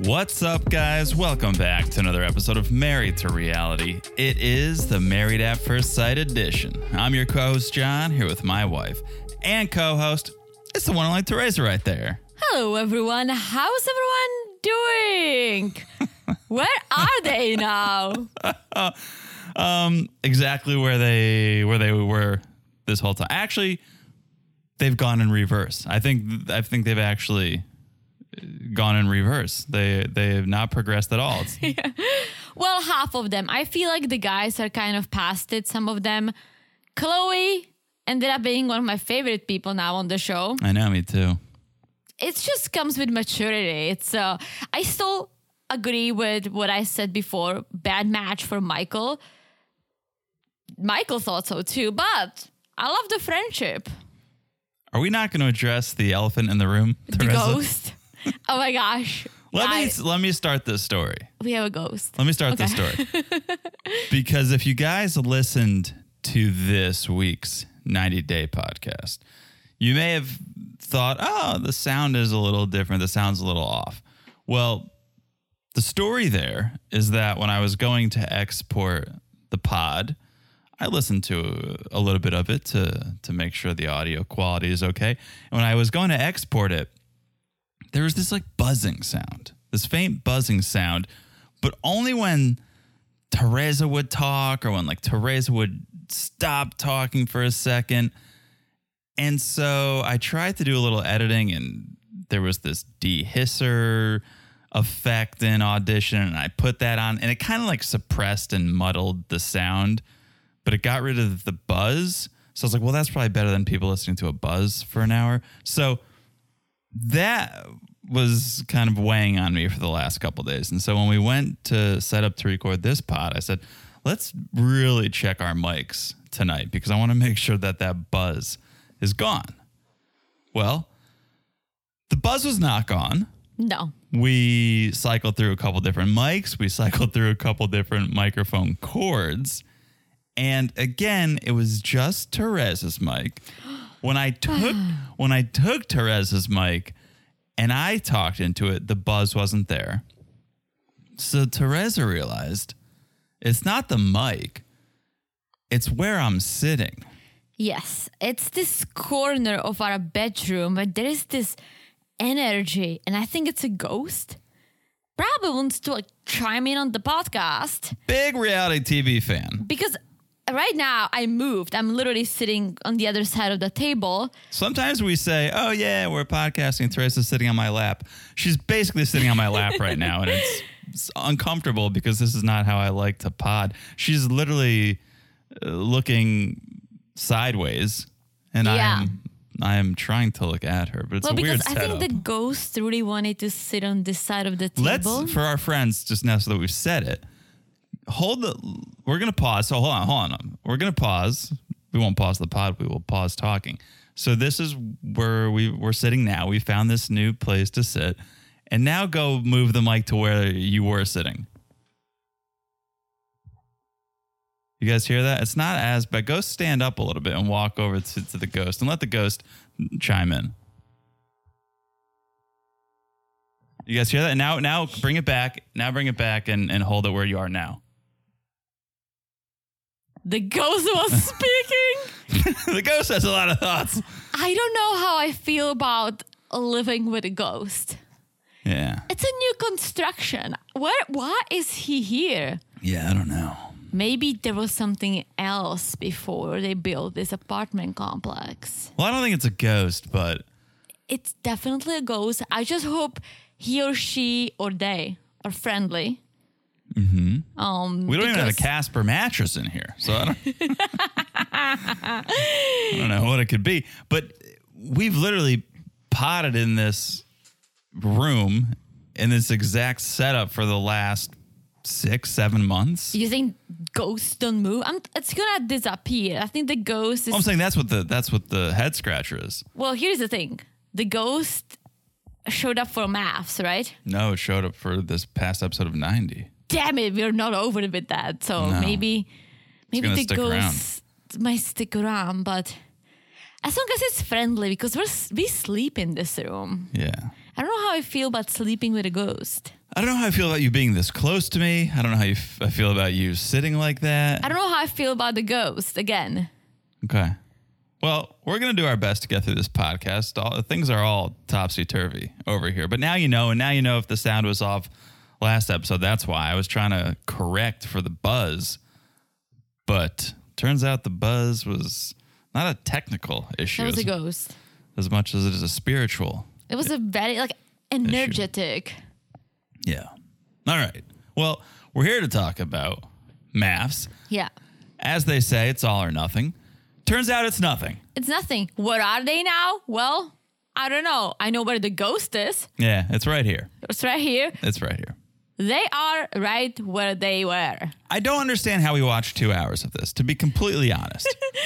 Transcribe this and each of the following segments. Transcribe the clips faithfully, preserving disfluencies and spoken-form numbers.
What's up, guys? Welcome back to another episode of Married to Reality. It is the Married at First Sight edition. I'm your co-host, John, here with my wife and co-host. It's the one and only Teresa right there. Hello, everyone. How's everyone doing? Where are they now? um, exactly where they where they were this whole time. Actually, they've gone in reverse. I think I think they've actually gone in reverse. They they have not progressed at all. Yeah. Well, half of them. I feel like the guys are kind of past it. Some of them. Chloe ended up being one of my favorite people now on the show. I know, me too. It just comes with maturity. It's uh, I still agree with what I said before. Bad match for Michael. Michael thought so too, but I love the friendship. Are we not going to address the elephant in the room, The Teresa? ghost. Oh my gosh. Let I, me let me start this story. we have a ghost. Let me start Okay. this story. Because if you guys listened to this week's ninety day podcast, you may have thought, oh, the sound is a little different. The sound's a little off. Well, the story there is that when I was going to export the pod, I listened to a little bit of it to, to make sure the audio quality is okay. And when I was going to export it, there was this like buzzing sound, this faint buzzing sound, but only when Teresa would talk or when like Teresa would stop talking for a second. And so I tried to do a little editing and there was this dehisser effect in Audition and I put that on and it kind of like suppressed and muddled the sound, but it got rid of the buzz. So I was like, well, that's probably better than people listening to a buzz for an hour. So that was kind of weighing on me for the last couple of days. And so when we went to set up to record this pod, I said, let's really check our mics tonight because I want to make sure that that buzz is gone. Well, the buzz was not gone. No. We cycled through a couple different mics. We cycled through a couple different microphone cords. And again, it was just Teresa's mic. When I took when I took Teresa's mic and I talked into it, the buzz wasn't there. So Teresa realized it's not the mic, it's where I'm sitting. Yes, it's this corner of our bedroom, but there is this energy, and I think it's a ghost. Probably wants to like chime in on the podcast. Big reality T V fan. Because right now I moved. I'm literally sitting on the other side of the table. Sometimes we say, oh, yeah, we're podcasting. Teresa's sitting on my lap. She's basically sitting on my lap right now, and it's, it's uncomfortable because this is not how I like to pod. She's literally uh, looking sideways, and Yeah. I am I am trying to look at her, but it's Well, a because weird I setup. think the ghost really wanted to sit on this side of the table. Let's, for our friends, just now so that we've said it, hold the, we're going to pause. So hold on, hold on. We're going to pause. We won't pause the pod. We will pause talking. So this is where we, we're sitting now. We found this new place to sit. And now go move the mic to where you were sitting. You guys hear that? It's not as bad. Go stand up a little bit and walk over to, to the ghost and let the ghost chime in. You guys hear that? Now, now bring it back. Now bring it back and, and hold it where you are now. The ghost was speaking. The ghost has a lot of thoughts. I don't know how I feel about living with a ghost. Yeah. It's a new construction. Where? Why is he here? Yeah, I don't know. Maybe there was something else before they built this apartment complex. Well, I don't think it's a ghost, but It's definitely a ghost. I just hope he or she or they are friendly. mm-hmm. Um, we don't even have a because- Casper mattress in here, so I don't, I don't know what it could be. But we've literally potted in this room in this exact setup for the last six, seven months. You think ghosts don't move? I'm, it's gonna disappear. I think the ghost is. Well, I'm saying that's what the that's what the head scratcher is. Well, here's the thing: the ghost showed up for maths, right? No, it showed up for this past episode of ninety. Damn it, we're not over with that. So No. maybe, maybe gonna the stick ghost might stick around, but as long as it's friendly, because we're s- we sleep in this room. Yeah. I don't know how I feel about sleeping with a ghost. I don't know how I feel about you being this close to me. I don't know how you f- I feel about you sitting like that. I don't know how I feel about the ghost again. Okay. Well, we're going to do our best to get through this podcast. All, things are all topsy-turvy over here. But now you know, and now you know if the sound was off last episode. That's why I was trying to correct for the buzz. But turns out the buzz was not a technical issue. It was a as, ghost. as much as it is a spiritual. It was a very, like, energetic. Yeah. All right. Well, we're here to talk about M A Fs. Yeah. As they say, it's all or nothing. Turns out it's nothing. It's nothing. Where are they now? Well, I don't know. I know where the ghost is. Yeah, it's right here. It's right here. It's right here. They are right where they were. I don't understand how we watched two hours of this, to be completely honest.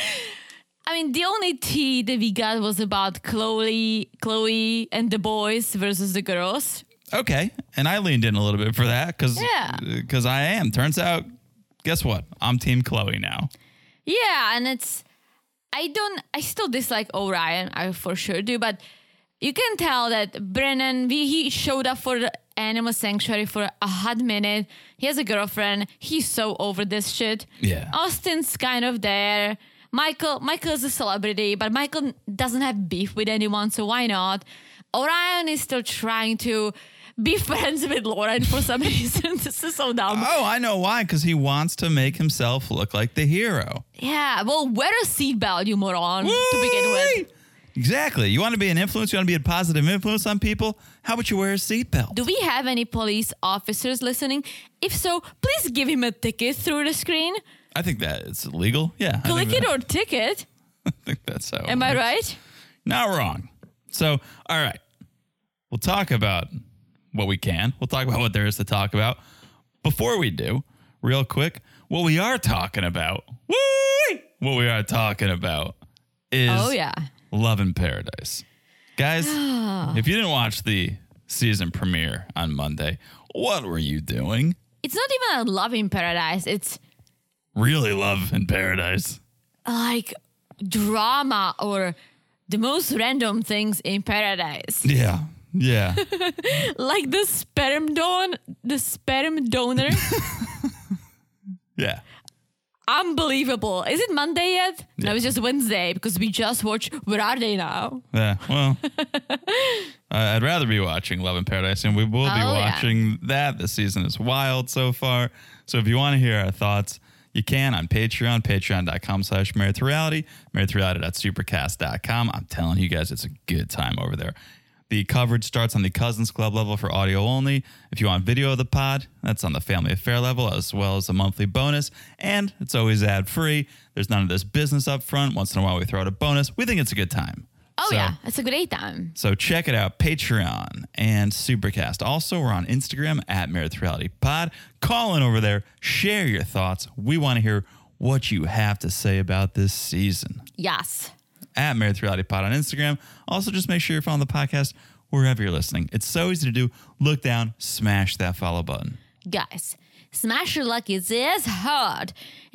I mean, the only tea that we got was about Chloe, Chloe and the boys versus the girls. Okay. And I leaned in a little bit for that because Yeah. because I am. Turns out, guess what? I'm Team Chloe now. Yeah, and it's... I don't... I still dislike Orion. I for sure do, but you can tell that Brennan, we, he showed up for the Animal Sanctuary for a hot minute. He has a girlfriend. He's so over this shit. Yeah. Austin's kind of there. Michael, Michael is a celebrity, but Michael doesn't have beef with anyone, so why not? Orion is still trying to be friends with Lauren for some reason. This is so dumb. Oh, I know why. Because he wants to make himself look like the hero. Yeah, well, wear a seatbelt, you moron, to begin with. Exactly. You want to be an influence? You want to be a positive influence on people? How about you wear a seatbelt? Do we have any police officers listening? If so, please give him a ticket through the screen. I think that it's illegal. Yeah. I Click think it that- or ticket. I think that's how. it Am I works. right? Not wrong. So, all right. We'll talk about what we can. We'll talk about what there is to talk about. Before we do, real quick, what we are talking about, woo, what we are talking about is Oh, yeah. Love in Paradise. Guys, if you didn't watch the season premiere on Monday, what were you doing? It's not even a love in paradise. It's Really Love in Paradise. like drama or the most random things in paradise. Yeah. Yeah. Like the sperm don, the sperm donor. Yeah. Unbelievable. Is it Monday yet? No, it's just Wednesday because we just watched Where Are They Now? Yeah, well, I- I'd rather be watching Love in Paradise, and we will be Oh, yeah. watching that. The season is wild so far. So if you want to hear our thoughts, you can on Patreon, patreon.com slash married to reality, married to reality dot supercast dot com. I'm telling you guys, it's a good time over there. The coverage starts on the Cousins Club level for audio only. If you want video of the pod, that's on the Family Affair level, as well as a monthly bonus. And it's always ad-free. There's none of this business up front. Once in a while, we throw out a bonus. We think it's a good time. Oh, So- yeah. It's a great time. So check it out, Patreon and Supercast. Also, we're on Instagram at Married to Reality Pod. Call in over there. Share your thoughts. We want to hear what you have to say about this season. Yes. At Married to Reality Pod on Instagram. Also, just make sure you're following the podcast wherever you're listening. It's so easy to do. Look down, smash that follow button. Guys, Smash Your Lucky is hard.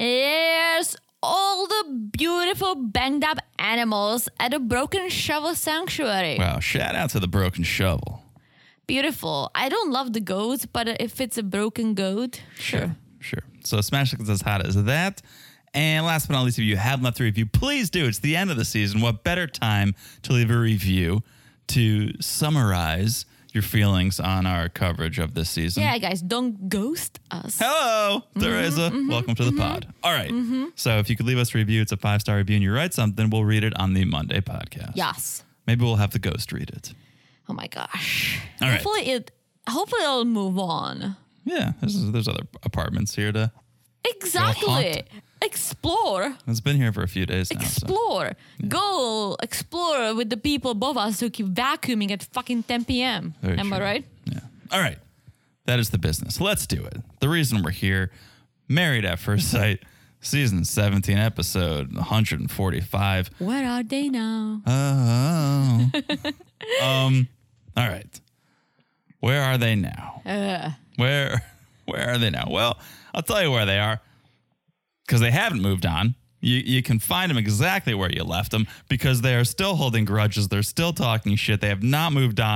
There's all the beautiful banged up animals at a Broken Shovel Sanctuary. Wow, shout out to the Broken Shovel. Beautiful. I don't love the goat, but if it's a broken goat, sure. Sure. So Smash Like is as hot as that. And last but not least, if you haven't left a review, please do. It's the end of the season. What better time to leave a review to summarize your feelings on our coverage of this season? Yeah, guys, don't ghost us. Hello, Teresa. Welcome to the pod. All right. So if you could leave us a review, it's a five-star review, and you write something, we'll read it on the Monday podcast. Yes. Maybe we'll have the ghost read it. Oh my gosh. All right. Hopefully it hopefully it'll move on. Yeah, there's, there's other apartments here to... Exactly. Explore. It's been here for a few days now. So. Explore. Go explore with the people above us who keep vacuuming at fucking ten p.m. Very Am I true. right? Yeah. All right. That is the business. Let's do it. The reason we're here, Married at First Sight, season seventeen, episode one hundred forty-five. Where are they now? Oh. um. All right. Where are they now? Uh, Where Where are they now? Well, I'll tell you where they are, because they haven't moved on. You you can find them exactly where you left them, because they are still holding grudges. They're still talking shit. They have not moved on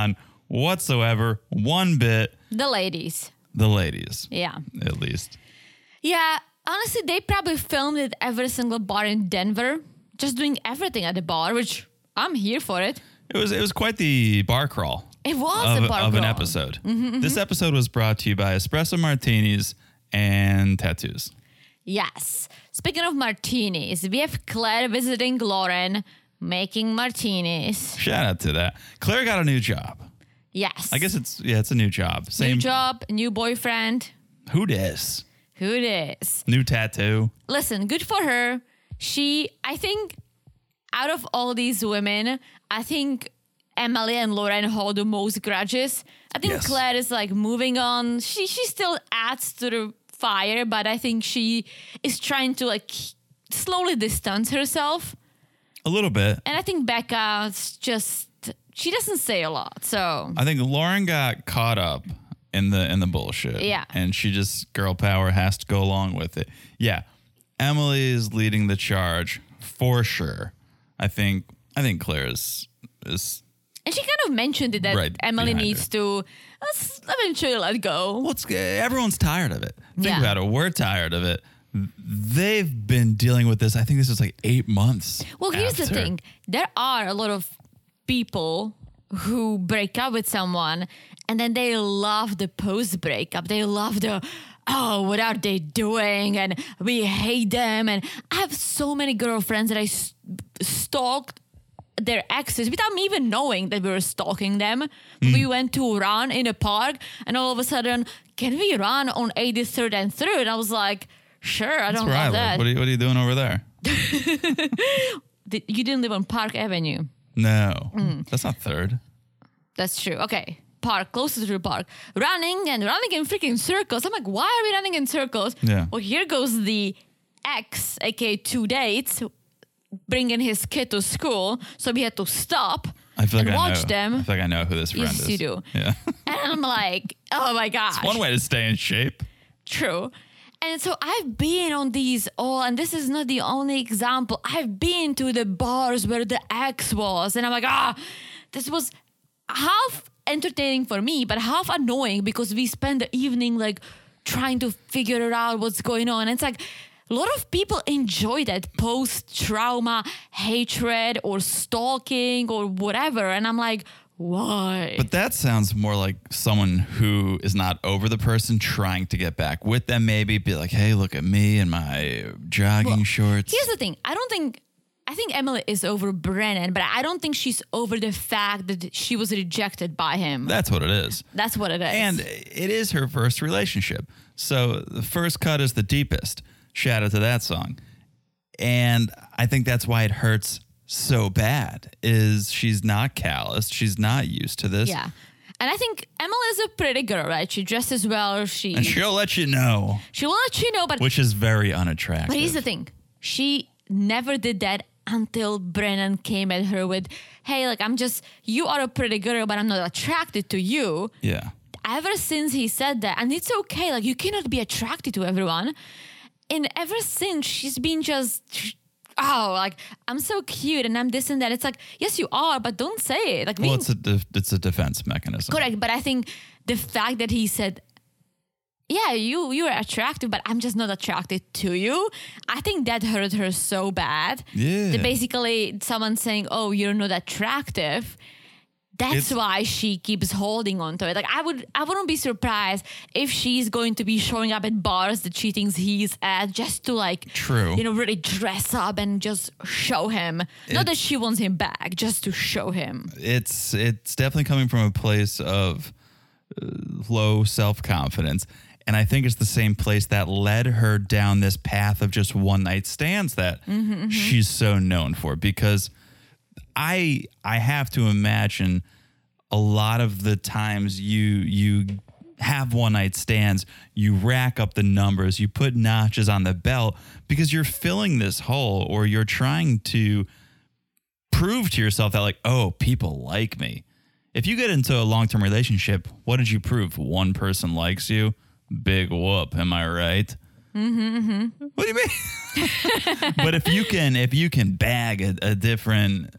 whatsoever, one bit. The ladies. The ladies. Yeah. At least. Yeah. Honestly, they probably filmed at every single bar in Denver, just doing everything at the bar, which I'm here for it. It was it was quite the bar crawl. It was of, a bar of crawl. an episode. Mm-hmm, mm-hmm. This episode was brought to you by espresso martinis and tattoos. Yes. Speaking of martinis, we have Claire visiting Lauren, making martinis. Shout out to that. Claire got a new job. Yes. I guess it's yeah, it's a new job. Same New job, new boyfriend. Who dis? Who it is? New tattoo. Listen, good for her. She, I think, out of all these women, I think Emily and Lauren hold the most grudges. I think Yes. Claire is like moving on. She she still adds to the fire, but I think she is trying to like slowly distance herself. A little bit. And I think Becca's just she doesn't say a lot. So I think Lauren got caught up in the in the bullshit. Yeah. And she just girl power has to go along with it. Yeah. Emily is leading the charge for sure. I think I think Claire is is and she kind of mentioned it that Right Emily behind needs to let's eventually let go. well, it's, everyone's tired of it. Think Yeah. about it. We're tired of it. They've been dealing with this. I think this is like eight months. Well, here's the after. thing. There are a lot of people who break up with someone and then they love the post breakup. They love the, oh, what are they doing? And we hate them. And I have so many girlfriends that I s- stalked their exes without me even knowing that we were stalking them. Mm. We went to run in a park and all of a sudden, can we run on eighty-third and third? And I was like, sure, I That's don't where I love live. that. What are, you, what are you doing over there? Did- You didn't live on Park Avenue. No. Mm. That's not third. That's true. Okay. Park, closer to the park. Running and running in freaking circles. I'm like, why are we running in circles? Yeah. Well, here goes the ex, aka two dates, bringing his kid to school. So we had to stop I feel like and I watch know. them. I feel like I know who this friend Yes, is. you do. Yeah. And I'm like, oh my gosh. One way to stay in shape. True. And so I've been on these all, and this is not the only example. I've been to the bars where the ex was, and I'm like, ah, this was half entertaining for me, but half annoying because we spend the evening like trying to figure out what's going on. And it's like a lot of people enjoy that post-trauma hatred or stalking or whatever. And I'm like, why? But that sounds more like someone who is not over the person trying to get back with them, maybe be like, hey, look at me in my jogging Well, shorts. Here's the thing. I don't think I think Emily is over Brennan, but I don't think she's over the fact that she was rejected by him. That's what it is. That's what it is. And it is her first relationship. So the first cut is the deepest. Shout out to that song. And I think that's why it hurts so bad is she's not calloused. She's not used to this. yeah. And I think Emily is a pretty girl, right? She dresses well. She And she'll let you know, she will let you know, but which is very unattractive. But here's the thing. She never did that until Brennan came at her with, hey, like, I'm just, you are a pretty girl, but I'm not attracted to you. Yeah. Ever since he said that, and it's okay, like, you cannot be attracted to everyone. And ever since, she's been just, oh, like, I'm so cute and I'm this and that. It's like, yes, you are, but don't say it. Like, Well, we- it's a def- it's a defense mechanism. correct. But I think the fact that he said, yeah, you you're attractive, but I'm just not attracted to you. I think that hurt her so bad. Yeah. That basically someone saying, oh, you're not attractive. That's It's- why she keeps holding on to it. Like I would I wouldn't be surprised if she's going to be showing up at bars that she thinks he's at just to like True. you know, really dress up and just show him. Not that she wants him back, just to show him. It's it's definitely coming from a place of uh, low self-confidence. And I think it's the same place that led her down this path of just one night stands that Mm-hmm, mm-hmm. she's so known for. Because I I have to imagine a lot of the times you you have one night stands, you rack up the numbers, you put notches on the belt because you're filling this hole or you're trying to prove to yourself that like, oh, people like me. If you get into a long-term relationship, what did you prove? One person likes you? Big whoop, am I right? Mm-hmm, mm-hmm. What do you mean? But if you can if you can bag a, a different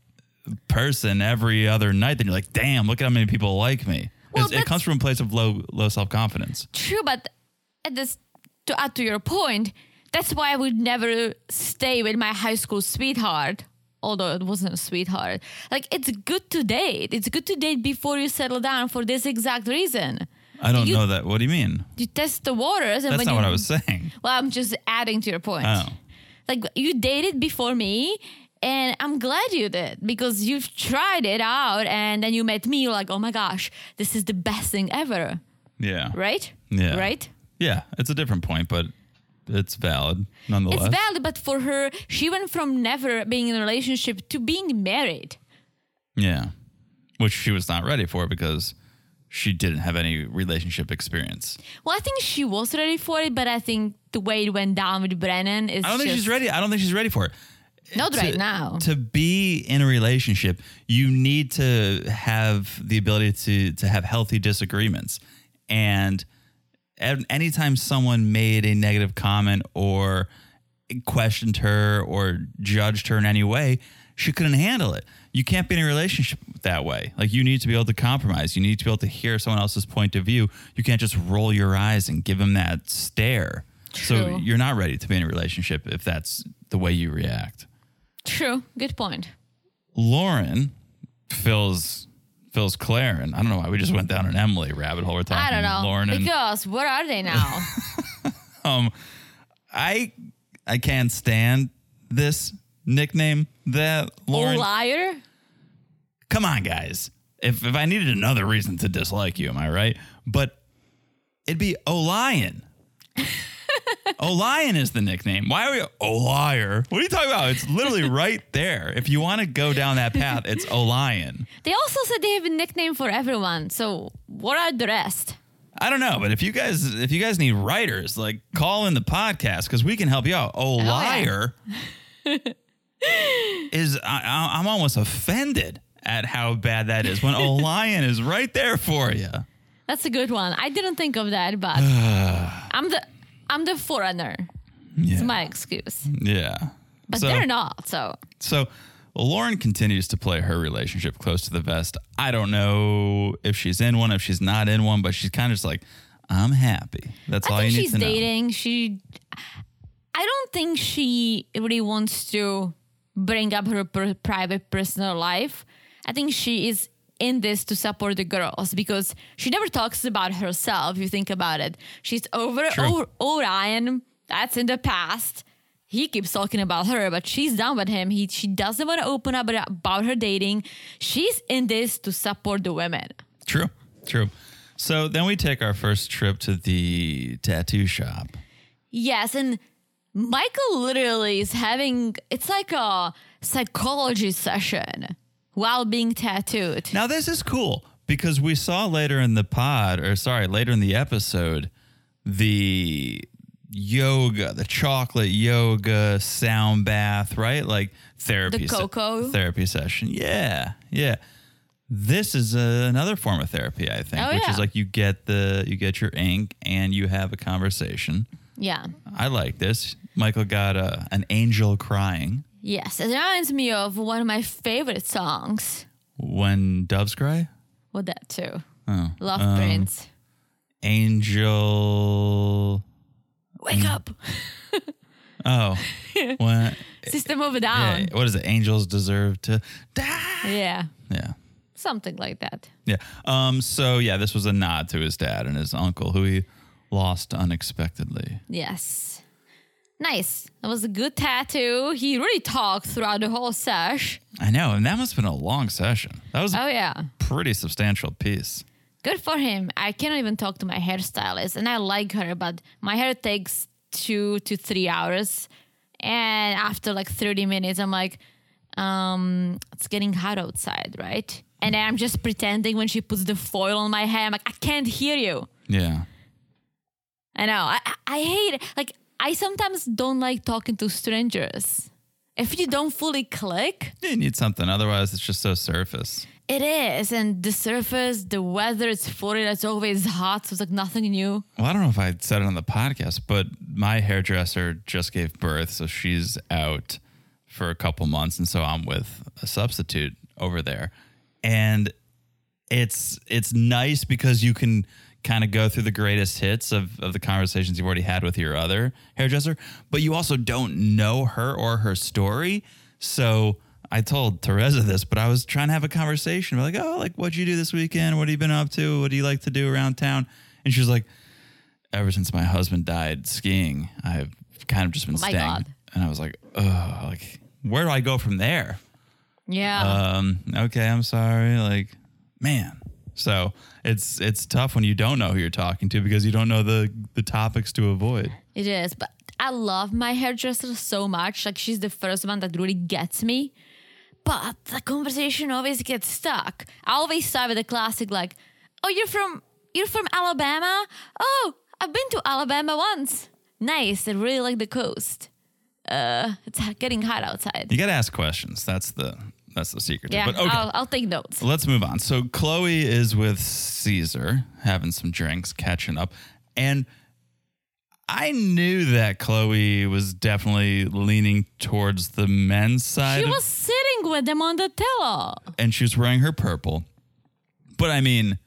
person every other night, then you're like, damn, look at how many people like me. Well, it comes from a place of low low self-confidence. True, but at this, to add to your point, that's why I would never stay with my high school sweetheart, although it wasn't a sweetheart. Like, it's good to date. It's good to date before you settle down for this exact reason. I don't you, know that. What do you mean? You test the waters. And That's when not you, what I was saying. Well, I'm just adding to your point. Oh. Like, you dated before me, and I'm glad you did because you've tried it out, and then you met me. You're like, oh my gosh, this is the best thing ever. Yeah. Right? Yeah. Right? Yeah. It's a different point, but it's valid nonetheless. It's valid, but for her, she went from never being in a relationship to being married. Yeah. Which she was not ready for because she didn't have any relationship experience. Well, I think she was ready for it, but I think the way it went down with Brennan is I don't think just she's ready. I don't think she's ready for it. not to, right now. To be in a relationship, you need to have the ability to to have healthy disagreements. And anytime someone made a negative comment or questioned her or judged her in any way, she couldn't handle it. You can't be in a relationship that way. Like, you need to be able to compromise. You need to be able to hear someone else's point of view. You can't just roll your eyes and give them that stare. True. So you're not ready to be in a relationship if that's the way you react. True. Good point. Lauren fills fills Claire, and I don't know why we just went down an Emily rabbit hole. We're talking I don't know. Lauren and because what are they now? um, I I can't stand this nickname that Lauren. Oh, liar? Come on, guys. If if I needed another reason to dislike you, am I right? But it'd be O'Lion. O'Lion is the nickname. Why are we O'Liar? What are you talking about? It's literally right there. If you want to go down that path, it's O'Lion. They also said they have a nickname for everyone. So what are the rest? I don't know, but if you guys if you guys need writers, like, call in the podcast because we can help you out. O'Liar Oh, yeah. is I, I'm almost offended at how bad that is when O'Lion is right there for you. That's a good one. I didn't think of that, but I'm the I'm the foreigner. Yeah. It's my excuse. Yeah. But So- they're not, so So well, Lauren continues to play her relationship close to the vest. I don't know if she's in one, if she's not in one, but she's kind of just like, I'm happy. That's I all think you need she's to know. dating. She I don't think she really wants to bring up her per- private personal life. I think she is in this to support the girls because she never talks about herself. If you think about it, she's over True. O- Orion. That's in the past. He keeps talking about her, but she's done with him. He she doesn't want to open up about her dating. She's in this to support the women. True, true. So then we take our first trip to the tattoo shop. Yes, and Michael literally is having, it's like a psychology session while being tattooed. Now, this is cool because we saw later in the pod, or sorry, later in the episode, the yoga, the chocolate yoga sound bath, right? Like therapy. The cocoa? Therapy session. Yeah, yeah. This is uh, another form of therapy, I think, Oh, which yeah. is like you get the you get your ink and you have a conversation. Yeah. I like this. Michael got a, an angel crying. Yes, it reminds me of one of my favorite songs. When doves cry? Well, that too. Oh. Love um, Prince. Angel. Wake up. Oh. When, System of a yeah, Down. what is it? Angels deserve to die. Yeah. Yeah. Something like that. Yeah. Um. So, yeah, this was a nod to his dad and his uncle who he lost unexpectedly. Yes. Nice. That was a good tattoo. He really talked throughout the whole sesh. I know. And that must have been a long session. That was Oh, a yeah. pretty substantial piece. Good for him. I cannot even talk to my hairstylist, and I like her, but my hair takes two to three hours. And after like thirty minutes, I'm like, um, it's getting hot outside, right? And then I'm just pretending when she puts the foil on my hair. I'm like, I can't hear you. Yeah. I know. I, I hate it. Like, I sometimes don't like talking to strangers. If you don't fully click, You need something. Otherwise, it's just so surface. it is. And the surface, the weather, it's Florida, it's always hot, so it's like nothing new. Well, I don't know if I said it on the podcast, but my hairdresser just gave birth, so she's out for a couple months, and so I'm with a substitute over there. And it's it's nice because you can kind of go through the greatest hits of, of the conversations you've already had with your other hairdresser, but you also don't know her or her story. So I told Teresa this, but I was trying to have a conversation. We're like, oh, like, what'd you do this weekend? What have you been up to? What do you like to do around town? And she was like, ever since my husband died skiing, I've kind of just been Oh my staying. God. And I was like, oh, like, where do I go from there? Yeah. Um, okay, I'm sorry. Like, man. So it's it's tough when you don't know who you're talking to because you don't know the, the topics to avoid. It is, but I love my hairdresser so much. Like, she's the first one that really gets me. But the conversation always gets stuck. I always start with the classic, like, "Oh, you're from you're from Alabama? Oh, I've been to Alabama once. Nice. I really like the coast. Uh, it's getting hot outside." You got to ask questions. That's the that's the secret. Yeah, But okay. I'll, I'll take notes. Let's move on. So Chloe is with Caesar, having some drinks, catching up. And I knew that Chloe was definitely leaning towards the men's side. She of- was sitting with them on the tell-all. and she was wearing her purple. But I mean,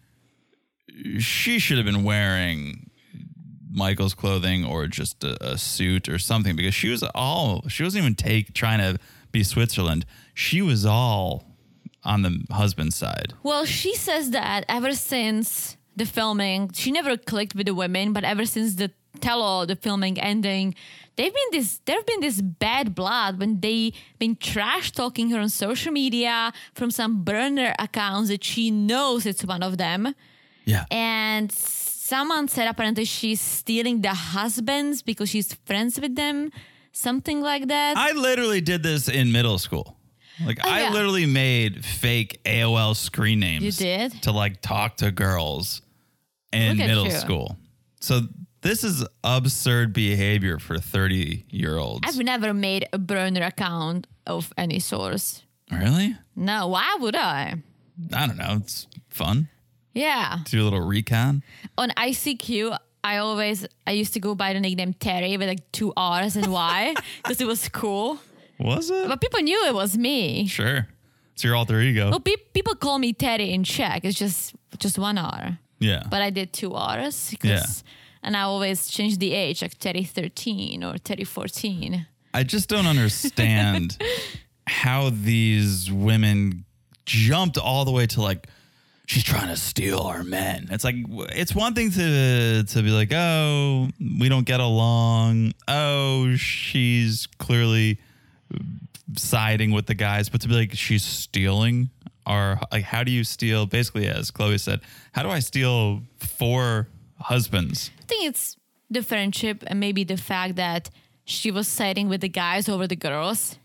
she should have been wearing Michael's clothing or just a, a suit or something because she was all, she wasn't even take trying to be Switzerland. She was all on the husband's side. Well, she says that ever since the filming, she never clicked with the women, but ever since the tell-all, the filming ending, they've been this, there have been this bad blood when they been trash talking her on social media from some burner accounts that she knows it's one of them. Yeah. And someone said apparently she's stealing the husbands because she's friends with them, something like that. I literally did this in middle school. Like Oh, I yeah. literally made fake A O L screen names. You did? To like talk to girls in Look at middle you. school. So this is absurd behavior for thirty year olds. I've never made a burner account of any source. Really? No, why would I? I don't know. It's fun. Yeah. Do a little recon. On I C Q, I always, I used to go by the nickname Terry with like two R's and Y because it was cool. Was it? But people knew it was me. Sure. It's your alter ego. Well, pe- people call me Terry in Czech. It's just just one R. Yeah. But I did two R's. Because, and I always changed the age, like Terry thirteen or Terry fourteen. I just don't understand how these women jumped all the way to like, she's trying to steal our men. It's like, it's one thing to to be like, oh, we don't get along. Oh, she's clearly siding with the guys. But to be like, she's stealing our, like, how do you steal? Basically, as Chloe said, how do I steal four husbands? I think it's the friendship and maybe the fact that she was siding with the guys over the girls.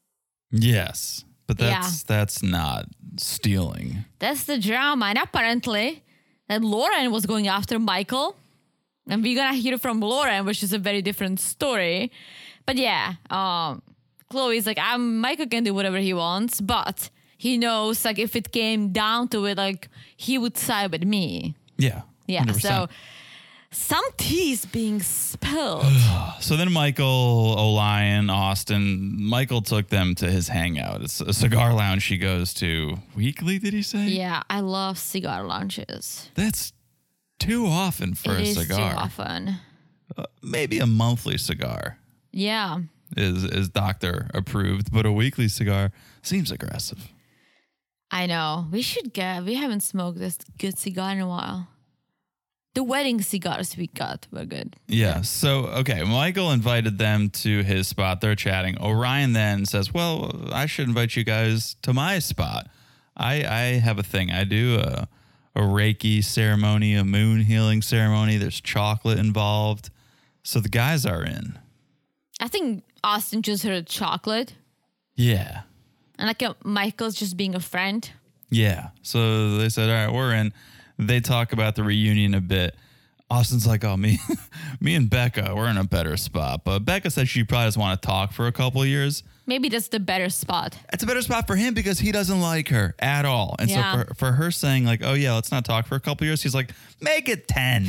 Yes, but that's Yeah. that's not stealing. That's the drama. And apparently, that Lauren was going after Michael. And we're going to hear from Lauren, which is a very different story. But yeah, um, Chloe's like, I'm, Michael can do whatever he wants, but he knows, like, if it came down to it, like, he would side with me. Yeah. Yeah, one hundred percent. so some tea is being spilled. So then Michael, O'Lion, Austin, Michael took them to his hangout. It's a cigar lounge she goes to weekly, did he say? Yeah, I love cigar lunches. That's too often for It a is cigar. too often. Uh, maybe a monthly cigar Yeah. is, is doctor approved, but a weekly cigar seems aggressive. I know. We should get, we haven't smoked this good cigar in a while. The wedding cigars we got were good. Yeah. So, okay. Michael invited them to his spot. They're chatting. Orion then says, well, I should invite you guys to my spot. I, I have a thing. I do a, a Reiki ceremony, a moon healing ceremony. There's chocolate involved. So the guys are in. I think Austin just heard chocolate. Yeah. And like uh, Michael's just being a friend. Yeah. So they said, all right, we're in. They talk about the reunion a bit. Austin's like, oh, me me and Becca, we're in a better spot. But Becca said she probably doesn't want to talk for a couple of years. Maybe that's the better spot. It's a better spot for him because he doesn't like her at all. And Yeah. so for, for her saying like, oh, yeah, let's not talk for a couple of years, he's like, make it ten.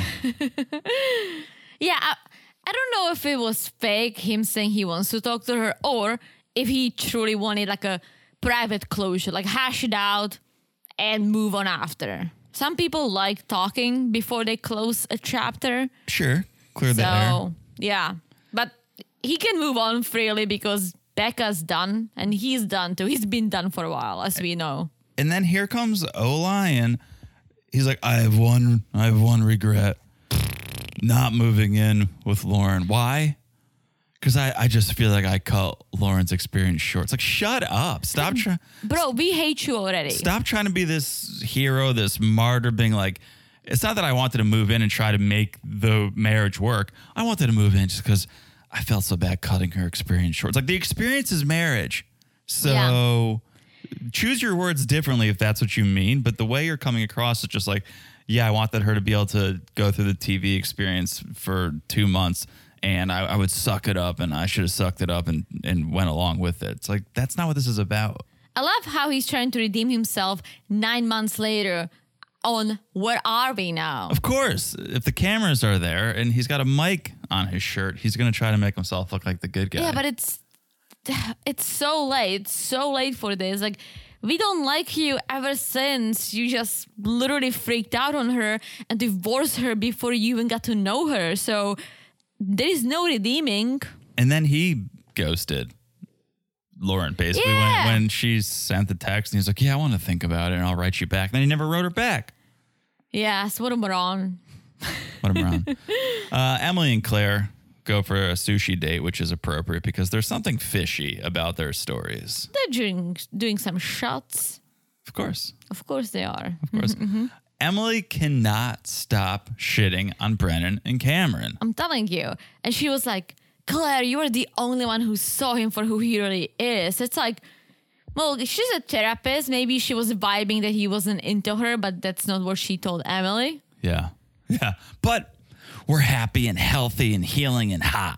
Yeah, I, I don't know if it was fake, him saying he wants to talk to her, or if he truly wanted like a private closure, like hash it out and move on after. Some people like talking before they close a chapter. Sure. Clear the air. So, yeah. But he can move on freely because Becca's done and he's done too. He's been done for a while, as we know. And then here comes O'Lion. He's like, I have one, I have one regret. Not moving in with Lauren. Why? Because I, I just feel like I cut Lauren's experience short. It's like, shut up. Stop trying. Bro, we hate you already. Stop trying to be this hero, this martyr, being like, it's not that I wanted to move in and try to make the marriage work. I wanted to move in just because I felt so bad cutting her experience short. It's like the experience is marriage. So yeah. Choose your words differently if that's what you mean. But the way you're coming across is just like, yeah, I wanted her to be able to go through the T V experience for two months and I, I would suck it up and I should have sucked it up and, and went along with it. It's like, that's not what this is about. I love how he's trying to redeem himself nine months later on Where Are We Now? Of course. If the cameras are there and he's got a mic on his shirt, he's going to try to make himself look like the good guy. Yeah, but it's it's so late, so late for this. Like, we don't like you ever since you just literally freaked out on her and divorced her before you even got to know her. So there is no redeeming. And then he ghosted Lauren, basically, yeah. when, when she sent the text and he's like, yeah, I want to think about it and I'll write you back. And then he never wrote her back. Yes, what a moron. What a moron. uh, Emily and Claire go for a sushi date, which is appropriate because there's something fishy about their stories. They're doing, doing some shots. Of course. Of course they are. Of course. Mm-hmm. Emily cannot stop shitting on Brennan and Cameron. I'm telling you. And she was like, Claire, you are the only one who saw him for who he really is. It's like, well, she's a therapist. Maybe she was vibing that he wasn't into her, but that's not what she told Emily. Yeah. Yeah. But we're happy and healthy and healing and hot.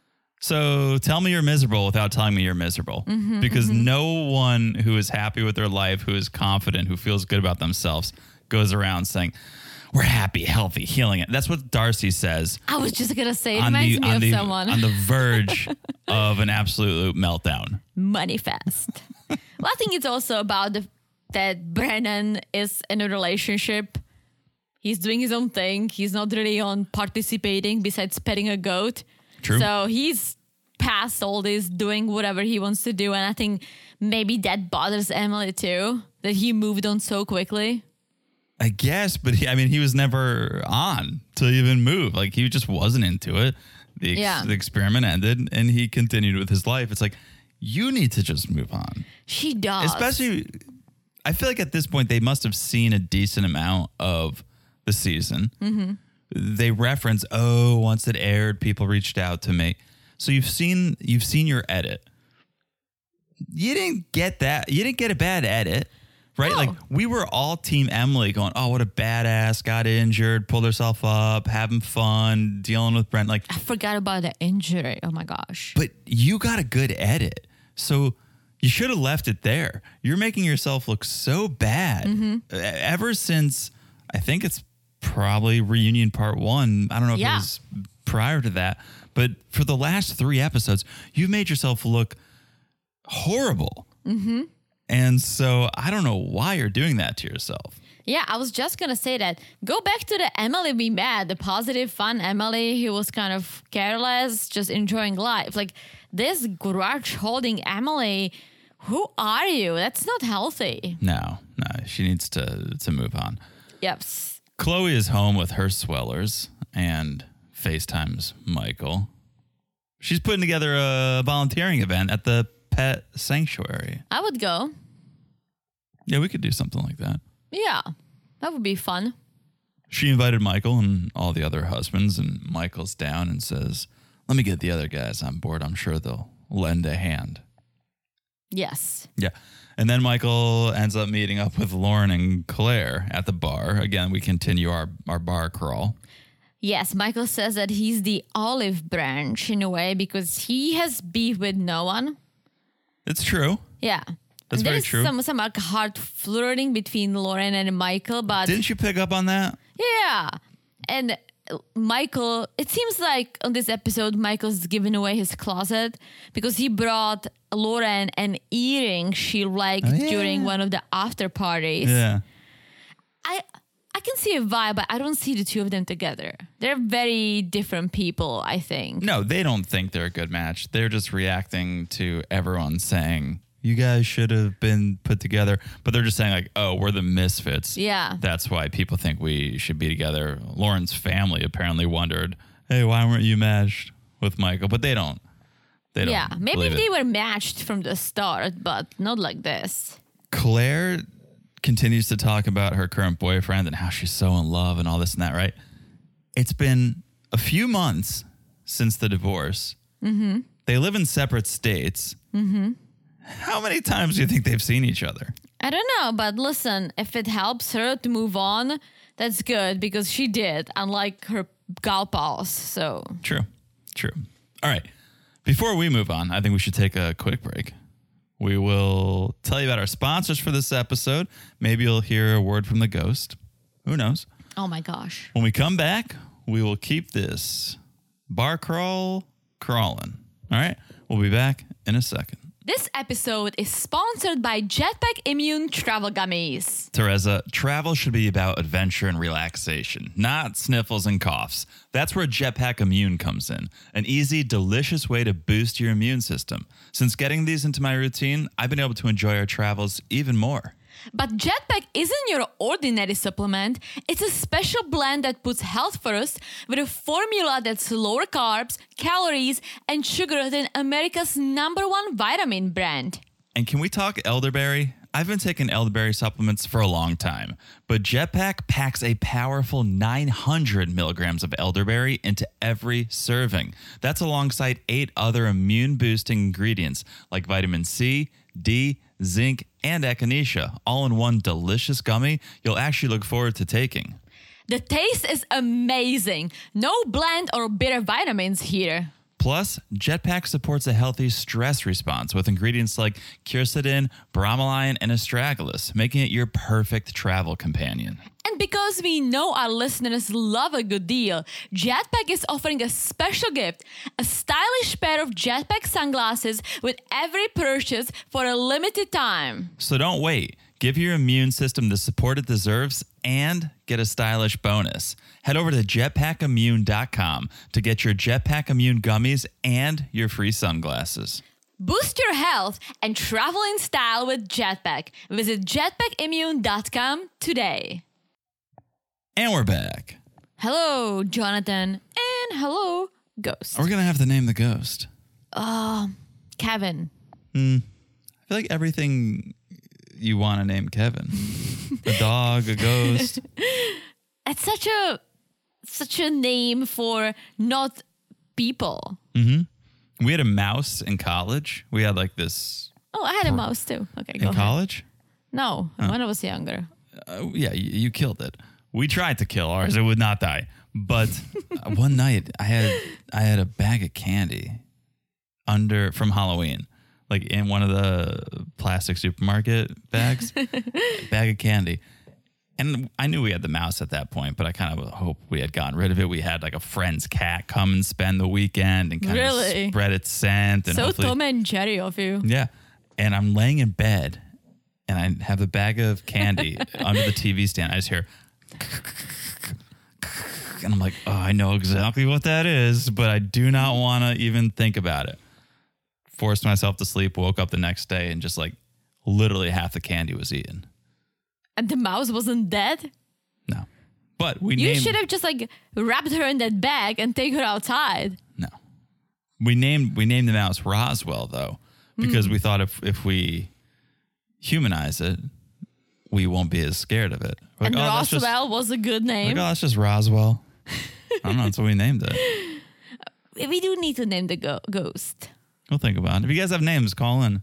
So tell me you're miserable without telling me you're miserable. Mm-hmm, because mm-hmm. no one who is happy with their life, who is confident, who feels good about themselves, goes around saying, we're happy, healthy, healing it. That's what Darcy says. I was just going to say, it reminds me of the, someone. On the verge of an absolute meltdown. Manifest. Well, I think it's also about the, that Brennan is in a relationship. He's doing his own thing. He's not really on participating besides petting a goat. True. So he's past all this, doing whatever he wants to do. And I think maybe that bothers Emily too, that he moved on so quickly. I guess, but he, I mean, he was never on to even move. Like, he just wasn't into it. The, ex- yeah. the experiment ended and he continued with his life. It's like, you need to just move on. She does. Especially, I feel like at this point, they must have seen a decent amount of the season. Mm-hmm. They reference, oh, once it aired, people reached out to me. So you've seen you've seen your edit. You didn't get that. You didn't get a bad edit, right? No. Like, we were all Team Emily going, oh, what a badass, got injured, pulled herself up, having fun, dealing with Brent. Like, I forgot about the injury. Oh my gosh. But you got a good edit. So you should have left it there. You're making yourself look so bad. Mm-hmm. Ever since, I think it's probably Reunion Part One. I don't know if yeah. it was prior to that. But for the last three episodes, you've made yourself look horrible. Mm-hmm. And so I don't know why you're doing that to yourself. Yeah, I was just going to say that. Go back to the Emily we met, the positive, fun Emily who was kind of careless, just enjoying life. Like, this grudge-holding Emily, who are you? That's not healthy. No, no, she needs to, to move on. Yep. Chloe is home with her swellers and FaceTimes Michael. She's putting together a volunteering event at the pet sanctuary. I would go. Yeah, we could do something like that. Yeah, that would be fun. She invited Michael and all the other husbands, and Michael's down and says, let me get the other guys on board. I'm sure they'll lend a hand. Yes. Yeah. And then Michael ends up meeting up with Lauren and Claire at the bar. Again, we continue our, our bar crawl. Yes, Michael says that he's the olive branch in a way because he has beef with no one. It's true. Yeah. That's and very true. There's some, some like hard flirting between Lauren and Michael, but... Didn't you pick up on that? Yeah. And Michael, it seems like on this episode, Michael's giving away his closet because he brought Lauren an earring she liked Oh, yeah. during one of the after parties. Yeah. I I can see a vibe, but I don't see the two of them together. They're very different people, I think. No, they don't think they're a good match. They're just reacting to everyone saying, you guys should have been put together. But they're just saying like, oh, we're the misfits. Yeah. That's why people think we should be together. Lauren's family apparently wondered, hey, why weren't you matched with Michael? But they don't. They don't. Yeah, maybe believe they it. were matched from the start, but not like this. Claire continues to talk about her current boyfriend and how she's so in love and all this and that, right? It's been a few months since the divorce. Mm-hmm. They live in separate states. Mm-hmm. How many times do you think they've seen each other? I don't know, but listen, if it helps her to move on, that's good because she did, unlike her gal pals. So True. True. All right. Before we move on, I think we should take a quick break. We will tell you about our sponsors for this episode. Maybe you'll hear a word from the ghost. Who knows? oh my gosh. When we come back, we will keep this bar crawl crawling. All right? We'll be back in a second. This episode is sponsored by Jetpack Immune Travel Gummies. Teresa, travel should be about adventure and relaxation, not sniffles and coughs. That's where Jetpack Immune comes in, an easy, delicious way to boost your immune system. Since getting these into my routine, I've been able to enjoy our travels even more. But Jetpack isn't your ordinary supplement. It's a special blend that puts health first with a formula that's lower carbs, calories, and sugar than America's number one vitamin brand. And can we talk elderberry? I've been taking elderberry supplements for a long time, but Jetpack packs a powerful nine hundred milligrams of elderberry into every serving. That's alongside eight other immune-boosting ingredients like vitamin C, D, zinc, and echinacea, all in one delicious gummy you'll actually look forward to taking. The taste is amazing. No blend or bitter vitamins here. Plus, Jetpack supports a healthy stress response with ingredients like quercetin, bromelain, and astragalus, making it your perfect travel companion. And because we know our listeners love a good deal, Jetpack is offering a special gift, a stylish pair of Jetpack sunglasses with every purchase for a limited time. So don't wait. Give your immune system the support it deserves and get a stylish bonus. Head over to jetpack immune dot com to get your Jetpack Immune gummies and your free sunglasses. Boost your health and travel in style with Jetpack. Visit jetpack immune dot com today. And we're back. Hello, Jonathan, and hello, Ghost. We're going to have to name the ghost. Kevin. I feel like everything you want to name Kevin. A dog, a ghost. It's such a such a name for not people. We had a mouse in college. We had like this Oh, I had a mouse too. Okay, go in ahead. college. No, when I was younger. Uh, yeah, you, you killed it. We tried to kill ours; it would not die. But uh, one night, I had I had a bag of candy under from Halloween, like in one of the plastic supermarket bags, bag of candy. And I knew we had the mouse at that point, but I kind of hoped we had gotten rid of it. We had like a friend's cat come and spend the weekend and kind Really? of spread its scent. And So hopefully, Tom and Jerry of you. yeah. And I'm laying in bed and I have a bag of candy under the T V stand. I just hear, and I'm like, oh, I know exactly what that is, but I do not want to even think about it. Forced myself to sleep, woke up the next day, and just like literally half the candy was eaten. And the mouse wasn't dead? No. But we You named... should have just like wrapped her in that bag and take her outside. No. We named we named the mouse Roswell, though, because we thought if, if we humanize it, we won't be as scared of it. We're And like, oh, that's just- Roswell was a good name. Like, oh, that's just Roswell. I don't know. That's what we named it. We do need to name the go- ghost. We'll think about it. If you guys have names, call in.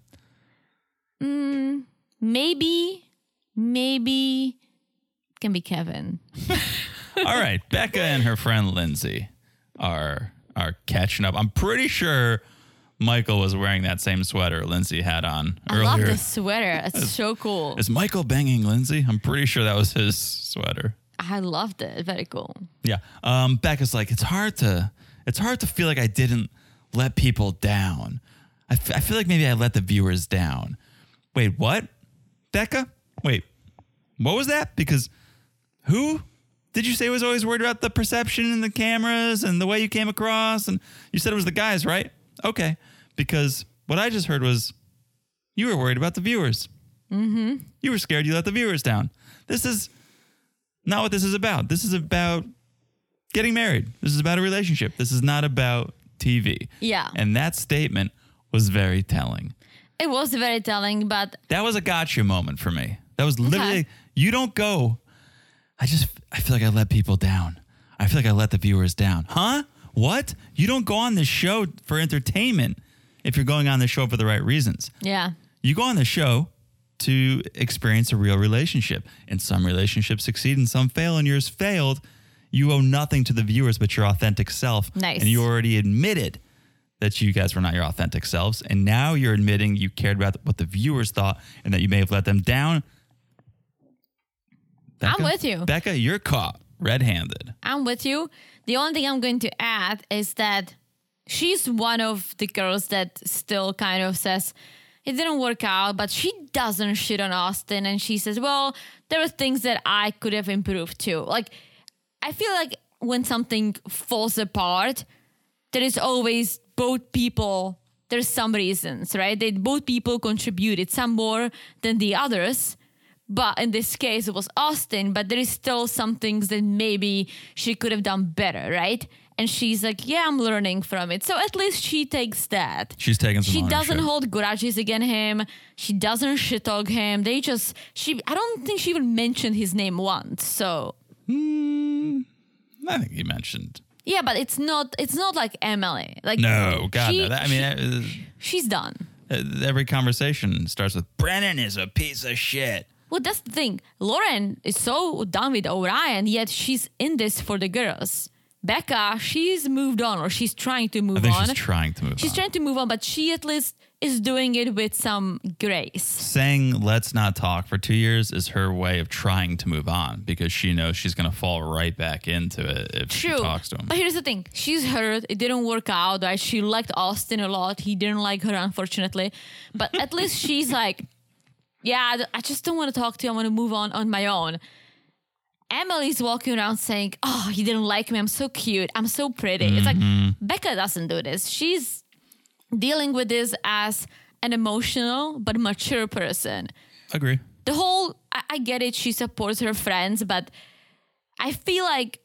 Maybe, maybe it can be Kevin. All right. Becca and her friend Lindsay are are catching up. I'm pretty sure Michael was wearing that same sweater Lindsay had on I earlier. love the sweater. It's so cool. Is Michael banging Lindsay? I'm pretty sure that was his sweater. I loved it. Very cool. Yeah. Um, Becca's like, it's hard to, it's hard to feel like I didn't let people down. I, f- I feel like maybe I let the viewers down. Wait, what? Becca? Wait, what was that? Because who did you say was always worried about the perception and the cameras and the way you came across? And you said it was the guys, right? Okay. Because what I just heard was you were worried about the viewers. Mm-hmm. You were scared you let the viewers down. This is not what this is about. This is about getting married. This is about a relationship. This is not about T V. Yeah. And that statement was very telling. It was very telling, but That was a gotcha moment for me. That was literally, Okay. you don't go, I just, I feel like I let people down. I feel like I let the viewers down. Huh? What? You don't go on this show for entertainment if you're going on the show for the right reasons. yeah. You go on the show to experience a real relationship. And some relationships succeed and some fail, and yours failed. You owe nothing to the viewers but your authentic self. Nice. And you already admitted that you guys were not your authentic selves. And now you're admitting you cared about what the viewers thought and that you may have let them down. Becca, I'm with you. Becca, you're caught red-handed. I'm with you. The only thing I'm going to add is that she's one of the girls that still kind of says it didn't work out, but she doesn't shit on Austin. And she says, well, there are things that I could have improved too. Like, I feel like when something falls apart, there is always both people, there's some reasons, right? They both people contributed, some more than the others. But in this case, it was Austin, but there is still some things that maybe she could have done better, right? And she's like, yeah, I'm learning from it. So at least she takes that. She's taking some She ownership. doesn't hold grudges against him. She doesn't shit talk him. They just, she, I don't think she even mentioned his name once. So Mm, I think you mentioned. yeah, but it's not, it's not like Emily. Like No, God, she- no. That, I mean, uh, she's done. uh, every conversation starts with Brennan is a piece of shit. Well, that's the thing. Lauren is so done with Orion, yet she's in this for the girls. Becca, she's moved on, or she's trying to move I think on. she's trying to move She's on. trying to move on, but she at least is doing it with some grace. Saying let's not talk for two years is her way of trying to move on because she knows she's going to fall right back into it if True. she talks to him. But here's the thing. She's hurt. It didn't work out, right? She liked Austin a lot. He didn't like her, unfortunately. But at least she's like, yeah, I just don't want to talk to you. I want to move on on my own. Emily's walking around saying, oh, he didn't like me. I'm so cute. I'm so pretty. It's like, Becca doesn't do this. She's dealing with this as an emotional but mature person. Agree. The whole, I, I get it. She supports her friends, but I feel like